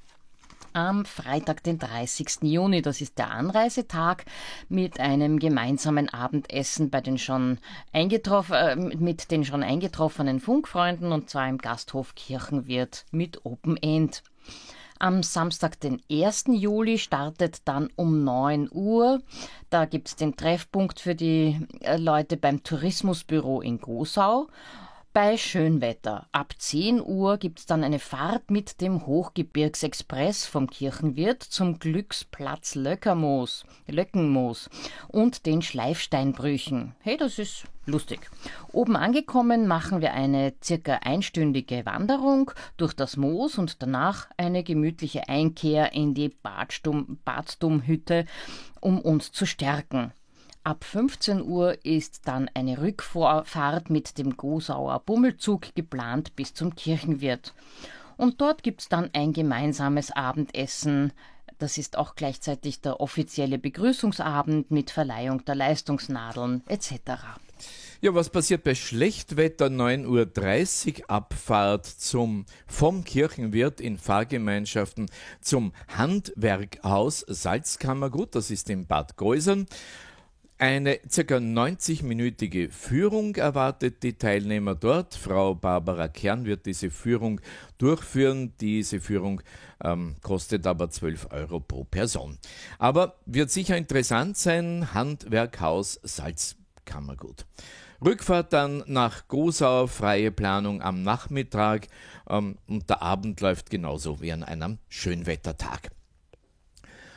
Am Freitag, den dreißigsten Juni, das ist der Anreisetag, mit einem gemeinsamen Abendessen bei den schon eingetroff- äh, mit den schon eingetroffenen Funkfreunden, und zwar im Gasthof Kirchenwirt mit Open End. Am Samstag, den ersten Juli, startet dann um neun Uhr. Da gibt es den Treffpunkt für die äh, Leute beim Tourismusbüro in Gosau. Bei Schönwetter. Ab zehn Uhr gibt es dann eine Fahrt mit dem Hochgebirgsexpress vom Kirchenwirt zum Glücksplatz Löckermoos, Löckenmoos und den Schleifsteinbrüchen. Hey, das ist lustig. Oben angekommen machen wir eine circa einstündige Wanderung durch das Moos und danach eine gemütliche Einkehr in die Badstum, Badstumhütte, um uns zu stärken. Ab fünfzehn Uhr ist dann eine Rückfahrt mit dem Gosauer Bummelzug geplant bis zum Kirchenwirt. Und dort gibt es dann ein gemeinsames Abendessen. Das ist auch gleichzeitig der offizielle Begrüßungsabend mit Verleihung der Leistungsnadeln et cetera. Ja, was passiert bei Schlechtwetter? neun Uhr dreißig Abfahrt zum, vom Kirchenwirt in Fahrgemeinschaften zum Handwerkhaus Salzkammergut, das ist in Bad Geusern. Eine ca. neunzig-minütige Führung erwartet die Teilnehmer dort. Frau Barbara Kern wird diese Führung durchführen. Diese Führung ähm, kostet aber zwölf Euro pro Person. Aber wird sicher interessant sein. Handwerkhaus Salzkammergut. Rückfahrt dann nach Gosau, freie Planung am Nachmittag, ähm, und der Abend läuft genauso wie an einem Schönwettertag.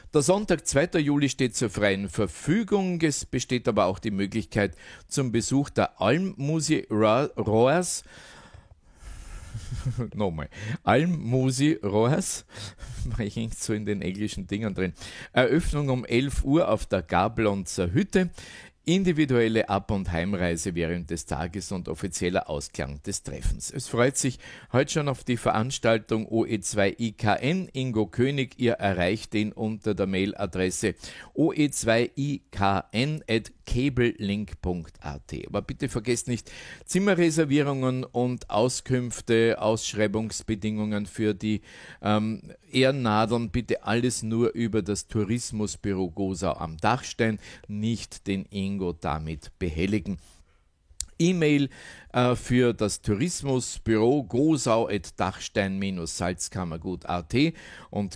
Der Sonntag, zweiter Juli, steht zur freien Verfügung. Es besteht aber auch die Möglichkeit zum Besuch der Almmusi Roers. Nochmal. Almmusi Roers. War ich nicht so in den englischen Dingern drin. Eröffnung um elf Uhr auf der Gablonzer Hütte. Individuelle Ab- und Heimreise während des Tages und offizieller Ausklang des Treffens. Es freut sich heute schon auf die Veranstaltung O E zwei I K N. Ingo König, ihr erreicht ihn unter der Mailadresse o e zwei i k n at cabelelink punkt a t. Aber bitte vergesst nicht, Zimmerreservierungen und Auskünfte, Ausschreibungsbedingungen für die ähm, Ehrennadeln, bitte alles nur über das Tourismusbüro Gosau am Dachstein, nicht den Ingo damit behelligen. E-Mail äh, für das Tourismusbüro gosau at dachstein salzkammergut punkt a t und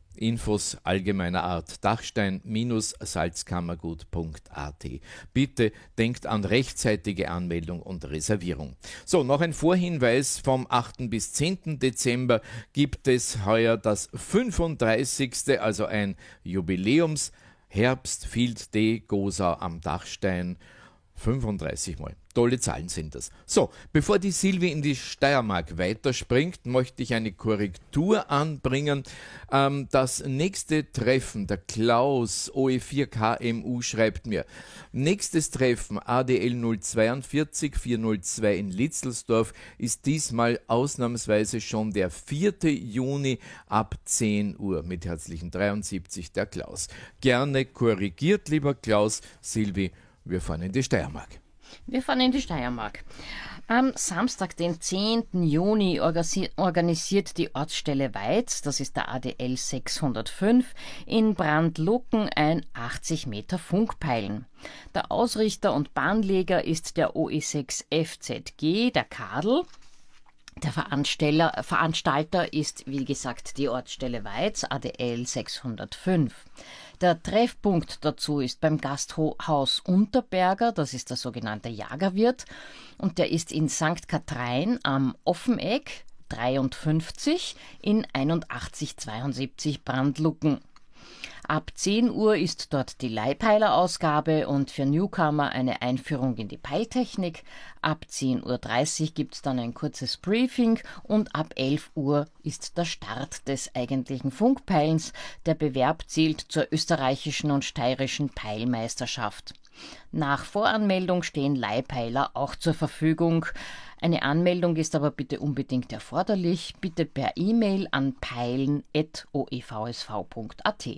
Infos allgemeiner Art dachstein salzkammergut punkt a t. Bitte denkt an rechtzeitige Anmeldung und Reservierung. So, noch ein Vorhinweis: Vom achten bis zehnten Dezember gibt es heuer das fünfunddreißigste, also ein Jubiläums Herbst Field Day Gosau am Dachstein. fünfunddreißig Mal. Tolle Zahlen sind das. So, bevor die Silvi in die Steiermark weiterspringt, möchte ich eine Korrektur anbringen. Ähm, das nächste Treffen, der Klaus O E vier K M U schreibt mir, nächstes Treffen A D L null vierundzwanzig vierhundertzwei in Litzelsdorf ist diesmal ausnahmsweise schon der vierte Juni ab zehn Uhr. Mit herzlichen dreiundsiebzig, der Klaus. Gerne korrigiert, lieber Klaus. Silvi, wir fahren in die Steiermark. Wir fahren in die Steiermark. Am Samstag, den zehnten Juni, organisiert die Ortsstelle Weiz, das ist der A D L sechshundertfünf, in Brandlucken ein achtzig Meter Funkpeilen. Der Ausrichter und Bahnleger ist der O E sechs F Z G, der Kadel. Der Veranstalter, Veranstalter ist, wie gesagt, die Ortsstelle Weiz, A D L sechshundertfünf. Der Treffpunkt dazu ist beim Gasthaus Unterberger, das ist der sogenannte Jagerwirt, und der ist in Sankt Kathrein am Offeneck dreiundfünfzig in einundachtzig zweiundsiebzig Brandlucken. Ab zehn Uhr ist dort die Leihpeiler-Ausgabe und für Newcomer eine Einführung in die Peiltechnik. Ab zehn Uhr dreißig gibt es dann ein kurzes Briefing und ab elf Uhr ist der Start des eigentlichen Funkpeilens. Der Bewerb zählt zur österreichischen und steirischen Peilmeisterschaft. Nach Voranmeldung stehen Leihpeiler auch zur Verfügung. Eine Anmeldung ist aber bitte unbedingt erforderlich. Bitte per E-Mail an peilen at o e v s v punkt a t.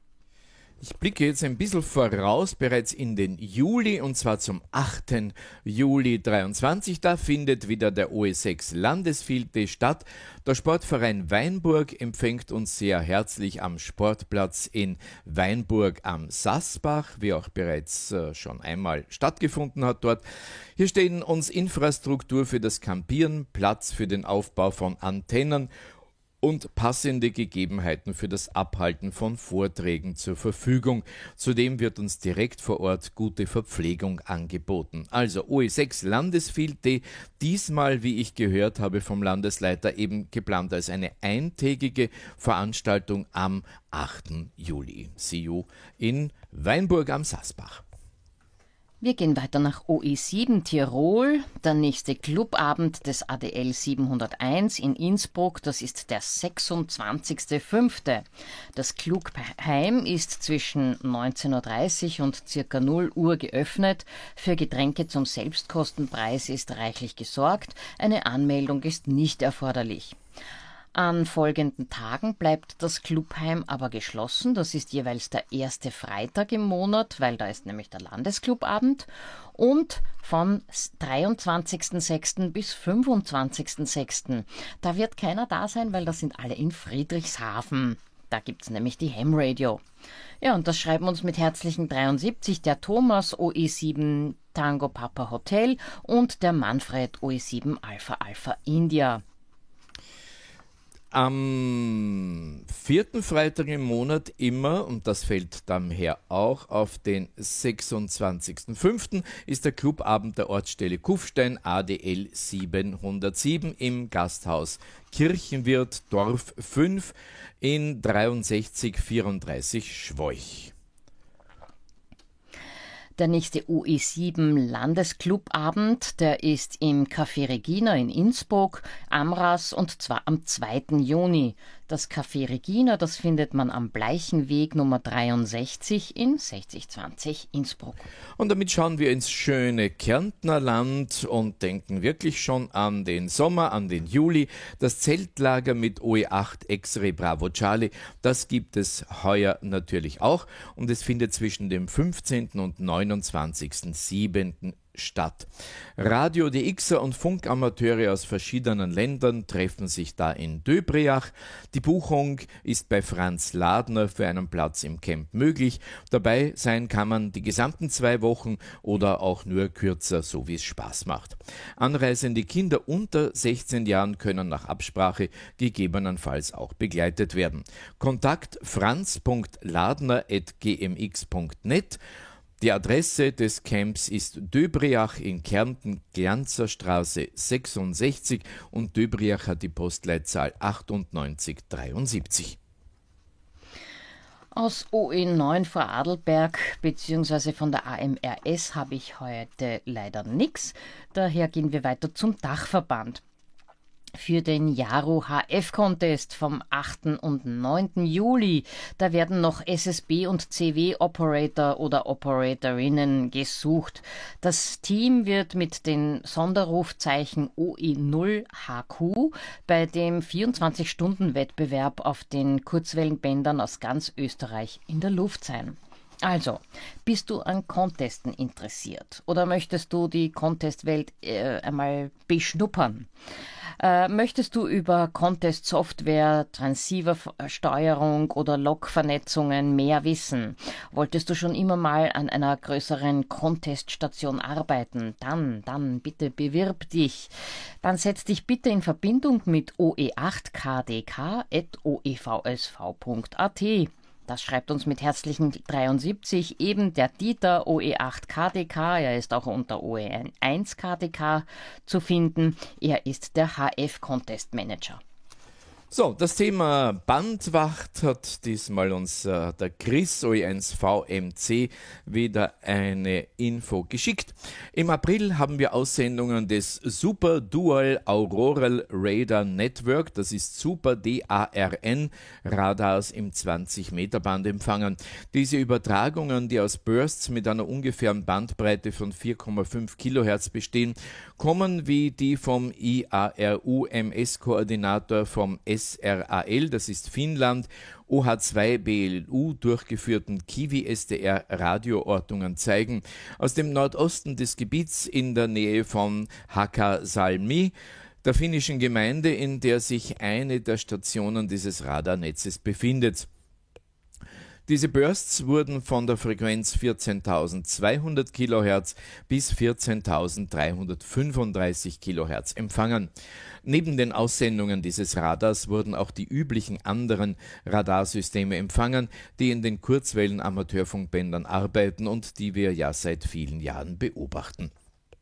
Ich blicke jetzt ein bisschen voraus, bereits in den Juli, und zwar zum achten Juli dreiundzwanzig. Da findet wieder der O E sechs Landesfield Day statt. Der Sportverein Weinburg empfängt uns sehr herzlich am Sportplatz in Weinburg am Sassbach, wie auch bereits äh, schon einmal stattgefunden hat dort. Hier stehen uns Infrastruktur für das Campieren, Platz für den Aufbau von Antennen und passende Gegebenheiten für das Abhalten von Vorträgen zur Verfügung. Zudem wird uns direkt vor Ort gute Verpflegung angeboten. Also O E sechs Landesfield Day, diesmal, wie ich gehört habe vom Landesleiter, eben geplant als eine eintägige Veranstaltung am achten Juli. See you in Weinburg am Sassbach. Wir gehen weiter nach O E sieben Tirol. Der nächste Clubabend des A D L siebenhunderteins in Innsbruck, das ist der sechsundzwanzigster fünfte Das Clubheim ist zwischen neunzehn Uhr dreißig und circa null Uhr geöffnet. Für Getränke zum Selbstkostenpreis ist reichlich gesorgt. Eine Anmeldung ist nicht erforderlich. An folgenden Tagen bleibt das Clubheim aber geschlossen. Das ist jeweils der erste Freitag im Monat, weil da ist nämlich der Landesclubabend. Und von dreiundzwanzigster sechster bis fünfundzwanzigster sechster Da wird keiner da sein, weil da sind alle in Friedrichshafen. Da gibt es nämlich die Ham Radio. Ja, und das schreiben uns mit herzlichen dreiundsiebzig der Thomas O E sieben Tango Papa Hotel und der Manfred O E sieben Alpha Alpha India. Am vierten Freitag im Monat immer, und das fällt daher auch auf den sechsundzwanzigsten fünften, ist der Clubabend der Ortsstelle Kufstein A D L siebenhundertsieben im Gasthaus Kirchenwirt Dorf fünf in dreiundsechzig vierunddreißig Schwoich. Der nächste O E sieben Landesclubabend, der ist im Café Regina in Innsbruck, Amras, und zwar am zweiten Juni. Das Café Regina, das findet man am Bleichenweg Nummer dreiundsechzig in sechzig zwanzig Innsbruck. Und damit schauen wir ins schöne Kärntner Land und denken wirklich schon an den Sommer, an den Juli. Das Zeltlager mit O E acht X-Ray Bravo Charlie, das gibt es heuer natürlich auch, und es findet zwischen dem fünfzehnten und neunundzwanzigsten siebten statt. Radio D Xer und Funkamateure aus verschiedenen Ländern treffen sich da in Döbriach. Die Buchung ist bei Franz Ladner für einen Platz im Camp möglich. Dabei sein kann man die gesamten zwei Wochen oder auch nur kürzer, so wie es Spaß macht. Anreisende Kinder unter sechzehn Jahren können nach Absprache gegebenenfalls auch begleitet werden. Kontakt franz punkt ladner at g m x punkt net. Die Adresse des Camps ist Döbriach in Kärnten, Glanzerstraße sechsundsechzig, und Döbriach hat die Postleitzahl achtundneunzig dreiundsiebzig. Aus O E neun Vorarlberg bzw. von der A M R S habe ich heute leider nichts. Daher gehen wir weiter zum Dachverband. Für den Jaro H F-Contest vom achten und neunten Juli. Da werden noch S S B- und C W-Operator oder Operatorinnen gesucht. Das Team wird mit den Sonderrufzeichen O E null H Q bei dem vierundzwanzig-Stunden-Wettbewerb auf den Kurzwellenbändern aus ganz Österreich in der Luft sein. Also, bist du an Contesten interessiert oder möchtest du die Contestwelt äh, einmal beschnuppern? Äh, möchtest du über Contest-Software, Transceiver-Steuerung oder Log-Vernetzungen mehr wissen? Wolltest du schon immer mal an einer größeren Contest-Station arbeiten? Dann, dann bitte bewirb dich. Dann setz dich bitte in Verbindung mit o e acht k d k at o e v s v punkt a t. Das schreibt uns mit herzlichen dreiundsiebzig eben der Dieter, O E acht K D K. Er ist auch unter O E eins K D K zu finden. Er ist der H F-Contest Manager. So, das Thema Bandwacht hat diesmal uns äh, der Chris O E eins V M C wieder eine Info geschickt. Im April haben wir Aussendungen des Super Dual Auroral Radar Network, das ist Super D A R N Radars im zwanzig Meter Band empfangen. Diese Übertragungen, die aus Bursts mit einer ungefähren Bandbreite von vier Komma fünf Kilohertz bestehen, kommen wie die vom I A R U M S-Koordinator vom S R A L, das ist Finnland, O H zwei B L U durchgeführten Kiwi-S D R-Radioortungen zeigen, aus dem Nordosten des Gebiets in der Nähe von Hakasalmi, der finnischen Gemeinde, in der sich eine der Stationen dieses Radarnetzes befindet. Diese Bursts wurden von der Frequenz vierzehntausendzweihundert Kilohertz bis vierzehntausenddreihundertfünfunddreißig Kilohertz empfangen. Neben den Aussendungen dieses Radars wurden auch die üblichen anderen Radarsysteme empfangen, die in den Kurzwellen-Amateurfunkbändern arbeiten und die wir ja seit vielen Jahren beobachten.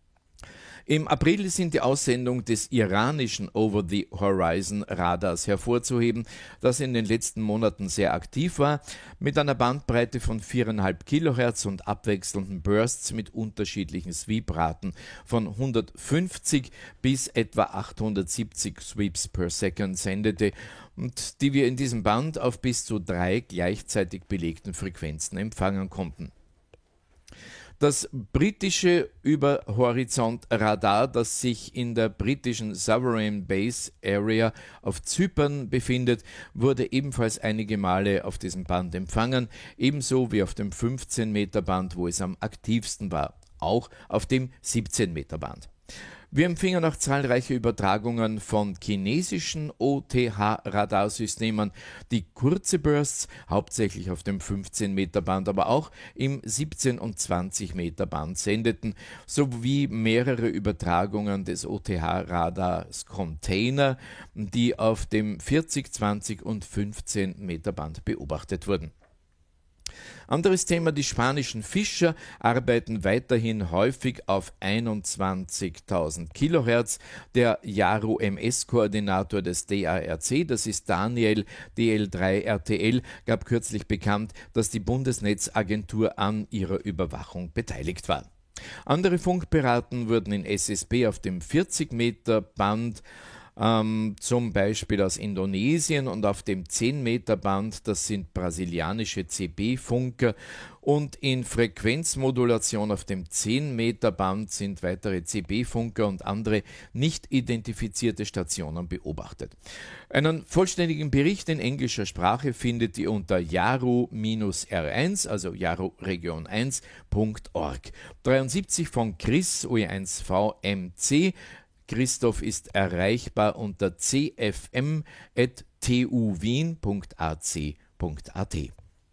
Im April sind die Aussendung des iranischen Over-the-Horizon-Radars hervorzuheben, das in den letzten Monaten sehr aktiv war, mit einer Bandbreite von vier Komma fünf Kilohertz und abwechselnden Bursts mit unterschiedlichen Sweepraten von hundertfünfzig bis etwa achthundertsiebzig Sweeps per Second sendete und die wir in diesem Band auf bis zu drei gleichzeitig belegten Frequenzen empfangen konnten. Das britische Überhorizont-Radar, das sich in der britischen Sovereign Base Area auf Zypern befindet, wurde ebenfalls einige Male auf diesem Band empfangen, ebenso wie auf dem fünfzehn Meter Band, wo es am aktivsten war, auch auf dem siebzehn Meter Band. Wir empfingen auch zahlreiche Übertragungen von chinesischen O T H-Radarsystemen, die kurze Bursts, hauptsächlich auf dem fünfzehn Meter Band, aber auch im siebzehn und zwanzig Meter Band sendeten, sowie mehrere Übertragungen des O T H-Radars Container, die auf dem vierzig, zwanzig und fünfzehn Meter Band beobachtet wurden. Anderes Thema, die spanischen Fischer arbeiten weiterhin häufig auf einundzwanzigtausend Kilohertz. Der Yaru M S-Koordinator des D A R C, das ist Daniel D L drei R T L, gab kürzlich bekannt, dass die Bundesnetzagentur an ihrer Überwachung beteiligt war. Andere Funkpiraten wurden in S S B auf dem vierzig Meter Band, Ähm, zum Beispiel aus Indonesien, und auf dem zehn Meter Band, das sind brasilianische C B-Funker, und in Frequenzmodulation auf dem zehn Meter Band sind weitere C B-Funker und andere nicht identifizierte Stationen beobachtet. Einen vollständigen Bericht in englischer Sprache findet ihr unter yaru R eins, also Yaru Region eins Punkt org. dreiundsiebzig von Chris O E eins V M C. Christoph ist erreichbar unter c f m at t u wien punkt a c punkt a t.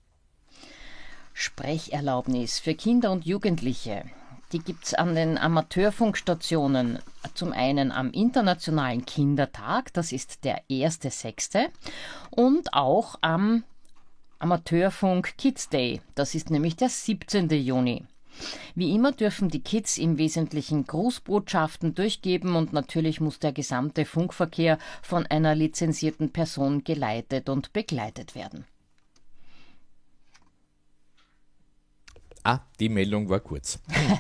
Sprecherlaubnis für Kinder und Jugendliche. Die gibt es an den Amateurfunkstationen zum einen am Internationalen Kindertag, das ist der erste sechste, und auch am Amateurfunk Kids Day, das ist nämlich der siebzehnte Juni. Wie immer dürfen die Kids im Wesentlichen Grußbotschaften durchgeben und natürlich muss der gesamte Funkverkehr von einer lizenzierten Person geleitet und begleitet werden. Ah, die Meldung war kurz.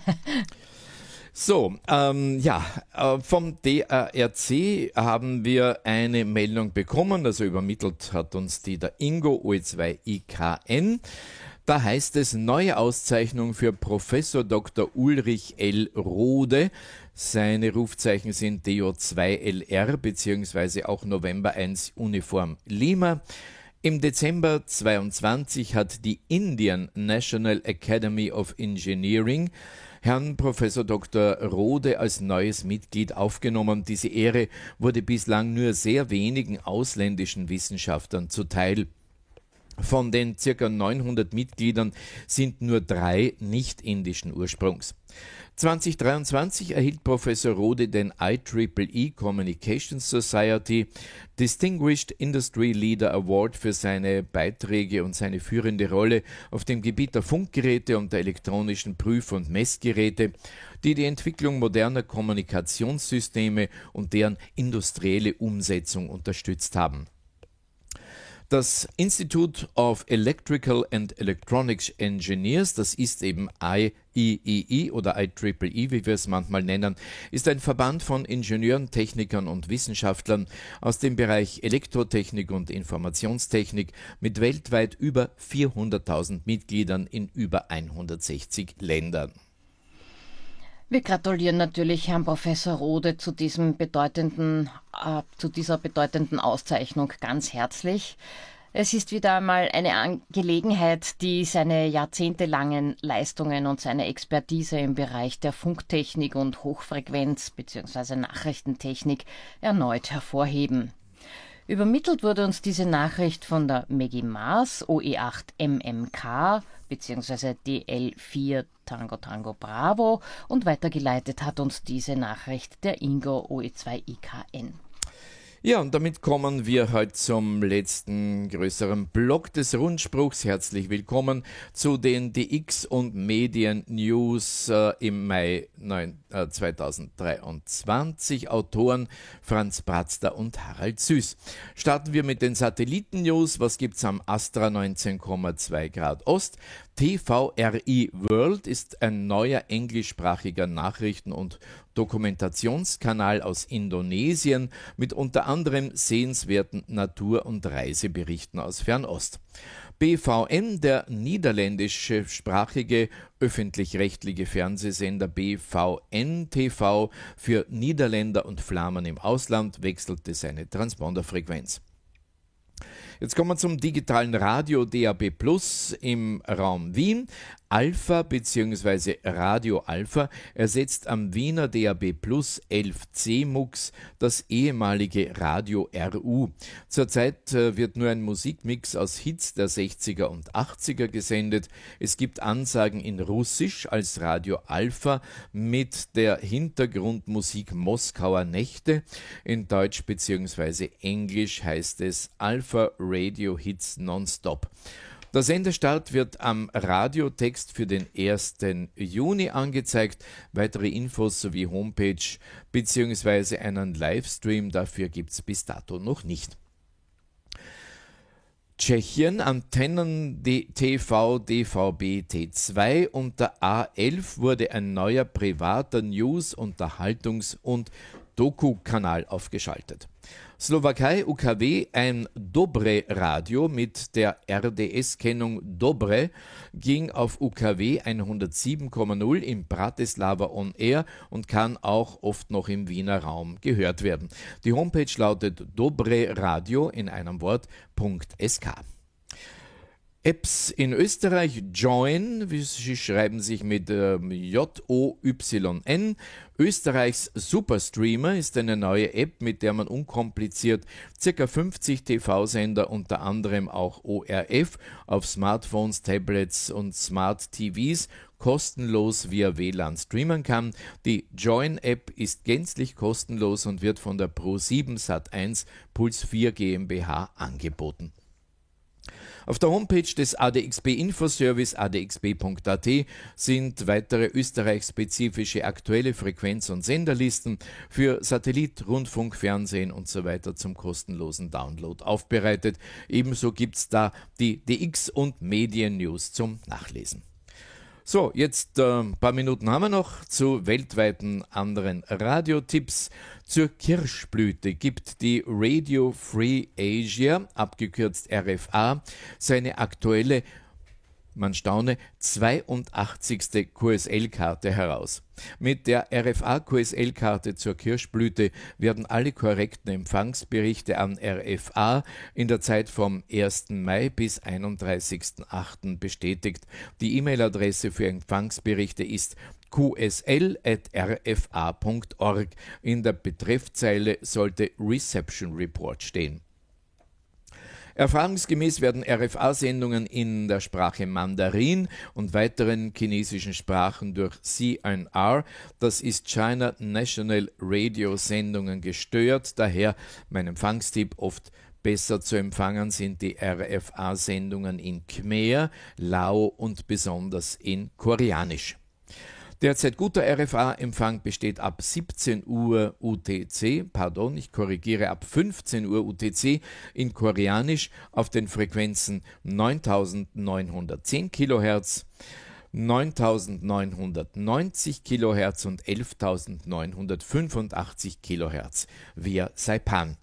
So, ähm, ja, äh, vom D A R C haben wir eine Meldung bekommen, also übermittelt hat uns die der Ingo O E zwei I K N. Da heißt es, neue Auszeichnung für Professor Doktor Ulrich L. Rode. Seine Rufzeichen sind D J zwei L R bzw. auch November eins Uniform Lima. Im Dezember zweiundzwanzig hat die Indian National Academy of Engineering Herrn Professor Doktor Rode als neues Mitglied aufgenommen. Diese Ehre wurde bislang nur sehr wenigen ausländischen Wissenschaftlern zuteil. Von den ca. neunhundert Mitgliedern sind nur drei nicht indischen Ursprungs. zwanzig dreiundzwanzig erhielt Professor Rode den I E E E Communications Society Distinguished Industry Leader Award für seine Beiträge und seine führende Rolle auf dem Gebiet der Funkgeräte und der elektronischen Prüf- und Messgeräte, die die Entwicklung moderner Kommunikationssysteme und deren industrielle Umsetzung unterstützt haben. Das Institute of Electrical and Electronics Engineers, das ist eben I E E E oder I E E E, wie wir es manchmal nennen, ist ein Verband von Ingenieuren, Technikern und Wissenschaftlern aus dem Bereich Elektrotechnik und Informationstechnik mit weltweit über vierhunderttausend Mitgliedern in über hundertsechzig Ländern. Wir gratulieren natürlich Herrn Professor Rode zu diesem bedeutenden, äh, zu dieser bedeutenden Auszeichnung ganz herzlich. Es ist wieder einmal eine Angelegenheit, die seine jahrzehntelangen Leistungen und seine Expertise im Bereich der Funktechnik und Hochfrequenz- bzw. Nachrichtentechnik erneut hervorheben. Übermittelt wurde uns diese Nachricht von der Maggie Maas, O E acht M M K bzw. D L vier Tango Tango Bravo, und weitergeleitet hat uns diese Nachricht der Ingo O E zwei I K N. Ja, und damit kommen wir heute zum letzten größeren Block des Rundspruchs. Herzlich willkommen zu den D X und Medien News äh, im Mai neun, äh, zweitausenddreiundzwanzig. Autoren Franz Bratzter und Harald Süß. Starten wir mit den Satelliten-News. Was gibt's am Astra neunzehn Komma zwei Grad Ost? T V R I World ist ein neuer englischsprachiger Nachrichten- und Dokumentationskanal aus Indonesien mit unter anderem sehenswerten Natur- und Reiseberichten aus Fernost. B V N, der niederländische sprachige öffentlich-rechtliche Fernsehsender B V N T V für Niederländer und Flamen im Ausland, wechselte seine Transponderfrequenz. Jetzt kommen wir zum digitalen Radio D A B Plus im Raum Wien. Alpha bzw. Radio Alpha ersetzt am Wiener D A B Plus elf C MUX das ehemalige Radio R U. Zurzeit äh, wird nur ein Musikmix aus Hits der sechziger und achtziger gesendet. Es gibt Ansagen in Russisch als Radio Alpha mit der Hintergrundmusik Moskauer Nächte. In Deutsch bzw. Englisch heißt es Alpha Radio Hits Nonstop. Der Sendestart wird am Radiotext für den ersten Juni angezeigt. Weitere Infos sowie Homepage bzw. einen Livestream dafür gibt es bis dato noch nicht. Tschechien, Antennen T V D V B T zwei unter A elf wurde ein neuer privater News-, Unterhaltungs- und Doku-Kanal aufgeschaltet. Slowakei U K W, ein Dobre-Radio mit der R D S-Kennung Dobre, ging auf U K W hundertsieben Komma null in Bratislava on Air und kann auch oft noch im Wiener Raum gehört werden. Die Homepage lautet dobreradio in einem Wort.sk. Apps in Österreich, Joyn, sie schreiben sich mit ähm, J O Y N. Österreichs Superstreamer ist eine neue App, mit der man unkompliziert ca. fünfzig T V-Sender, unter anderem auch O R F, auf Smartphones, Tablets und Smart T Vs kostenlos via W L A N streamen kann. Die Joyn-App ist gänzlich kostenlos und wird von der Pro sieben Sat eins Puls vier GmbH angeboten. Auf der Homepage des A D X B Infoservice a d x b punkt a t sind weitere österreichspezifische aktuelle Frequenz- und Senderlisten für Satellit, Rundfunk, Fernsehen und so weiter zum kostenlosen Download aufbereitet. Ebenso gibt es da die D X und Medien-News zum Nachlesen. So, jetzt äh, ein paar Minuten haben wir noch zu weltweiten anderen Radiotipps. Zur Kirschblüte gibt die Radio Free Asia, abgekürzt R F A, seine aktuelle, man staune, zweiundachtzigste Q S L-Karte heraus. Mit der R F A Q S L-Karte zur Kirschblüte werden alle korrekten Empfangsberichte an R F A in der Zeit vom ersten Mai bis einunddreißigsten achten bestätigt. Die E-Mail-Adresse für Empfangsberichte ist q s l at r f a punkt org. In der Betreffzeile sollte Reception Report stehen. Erfahrungsgemäß werden R F A-Sendungen in der Sprache Mandarin und weiteren chinesischen Sprachen durch C N R, das ist China National Radio Sendungen, gestört. Daher mein Empfangstipp: oft besser zu empfangen sind die R F A-Sendungen in Khmer, Lao und besonders in Koreanisch. Derzeit guter R F A-Empfang besteht ab siebzehn Uhr U T C, pardon, ich korrigiere, ab fünfzehn Uhr U T C in Koreanisch auf den Frequenzen neuntausendneunhundertzehn Kilohertz, neuntausendneunhundertneunzig Kilohertz und elftausendneunhundertfünfundachtzig Kilohertz via Saipan.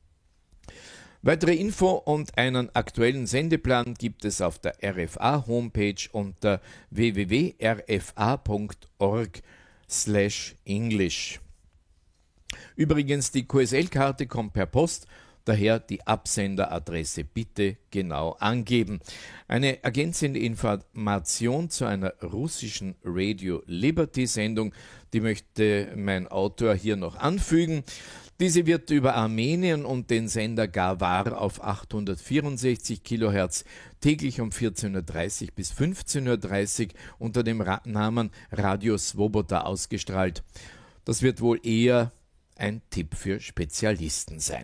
Weitere Info und einen aktuellen Sendeplan gibt es auf der R F A-Homepage unter w w w punkt r f a punkt org slash english. Übrigens, die Q S L-Karte kommt per Post, daher die Absenderadresse bitte genau angeben. Eine ergänzende Information zu einer russischen Radio Liberty-Sendung, die möchte mein Autor hier noch anfügen. Diese wird über Armenien und den Sender Gavar auf achthundertvierundsechzig Kilohertz täglich um vierzehn Uhr dreißig bis fünfzehn Uhr dreißig unter dem Ra- Namen Radio Svoboda ausgestrahlt. Das wird wohl eher ein Tipp für Spezialisten sein.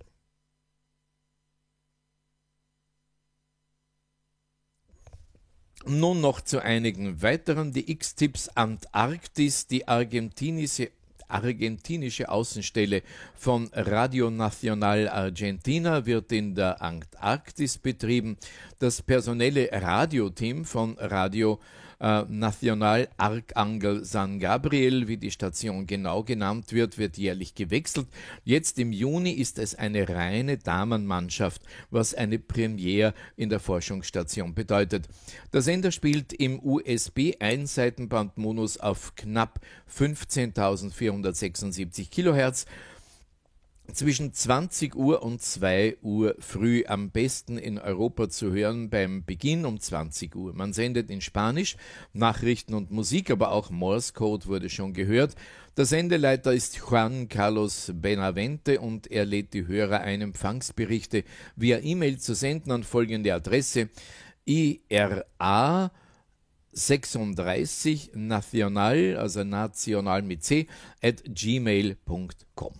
Nun noch zu einigen weiteren D X-Tipps. Antarktis, die argentinische argentinische Außenstelle von Radio Nacional Argentina, wird in der Antarktis betrieben. Das personelle Radioteam von Radio äh, Nacional Arcángel San Gabriel, wie die Station genau genannt wird, wird jährlich gewechselt. Jetzt im Juni ist es eine reine Damenmannschaft, was eine Premiere in der Forschungsstation bedeutet. Der Sender spielt im U S B-Einseitenbandmodus auf knapp fünfzehntausendvierhundertsechsundsiebzig Kilohertz. zwischen zwanzig Uhr und zwei Uhr früh, am besten in Europa zu hören beim Beginn um zwanzig Uhr. Man sendet in Spanisch, Nachrichten und Musik, aber auch Morse-Code wurde schon gehört. Der Sendeleiter ist Juan Carlos Benavente und er lädt die Hörer ein, Empfangsberichte via E-Mail zu senden an folgende Adresse: I R A sechsunddreißig national, also national mit C, at gmail punkt com.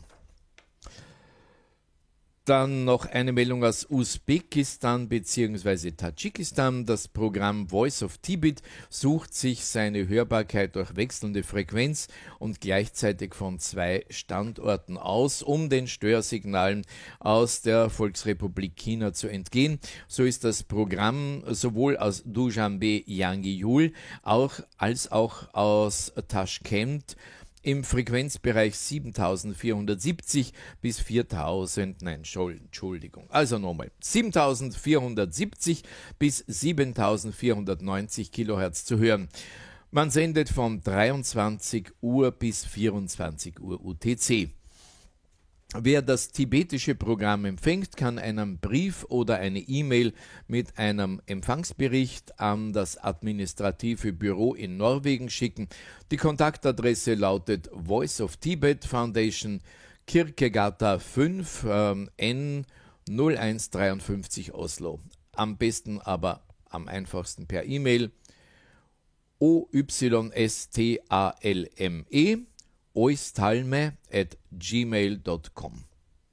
Dann noch eine Meldung aus Usbekistan bzw. Tadschikistan. Das Programm Voice of Tibet sucht sich seine Hörbarkeit durch wechselnde Frequenz und gleichzeitig von zwei Standorten aus, um den Störsignalen aus der Volksrepublik China zu entgehen. So ist das Programm sowohl aus Dushanbe Yangiul auch, als auch aus Taschkent im Frequenzbereich siebentausendvierhundertsiebzig bis viertausend, nein, Entschuldigung, also nochmal, siebentausendvierhundertsiebzig bis siebentausendvierhundertneunzig Kilohertz zu hören. Man sendet von dreiundzwanzig Uhr bis vierundzwanzig Uhr U T C. Wer das tibetische Programm empfängt, kann einen Brief oder eine E-Mail mit einem Empfangsbericht an das administrative Büro in Norwegen schicken. Die Kontaktadresse lautet Voice of Tibet Foundation, Kirkegata fünf, ähm, N null eins dreiundfünfzig Oslo. Am besten aber am einfachsten per E-Mail O Y S T A L M E oistalme at gmail punkt com.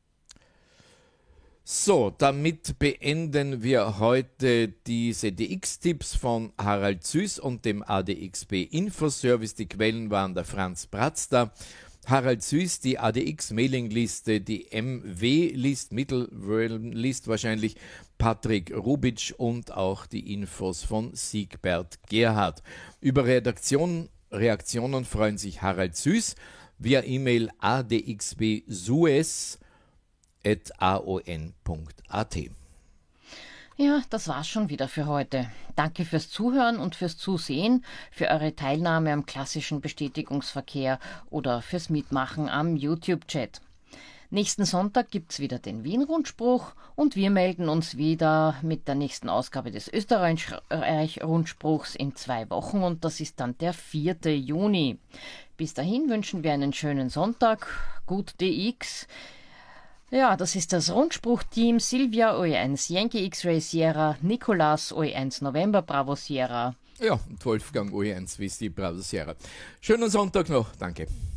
So, damit beenden wir heute diese D X-Tipps von Harald Süß und dem A D X B Infoservice. Die Quellen waren der Franz Bratzda, Harald Süß, die A D X-Mailingliste, die M W-List, Mittellist wahrscheinlich, Patrick Rubitsch und auch die Infos von Siegbert Gerhard. Über Redaktion Reaktionen freuen sich Harald Süß via E-Mail adxbsues at aon punkt at. Ja, das war's schon wieder für heute. Danke fürs Zuhören und fürs Zusehen, für eure Teilnahme am klassischen Bestätigungsverkehr oder fürs Mitmachen am YouTube-Chat. Nächsten Sonntag gibt's wieder den Wien-Rundspruch und wir melden uns wieder mit der nächsten Ausgabe des Österreich-Rundspruchs in zwei Wochen und das ist dann der vierte Juni. Bis dahin wünschen wir einen schönen Sonntag, gut D X. Ja, das ist das Rundspruch-Team Silvia O E eins Yankee X-Ray Sierra, Nicolas O E eins November Bravo Sierra. Ja, und Wolfgang O E eins Whiskey Bravo Sierra. Schönen Sonntag noch, danke.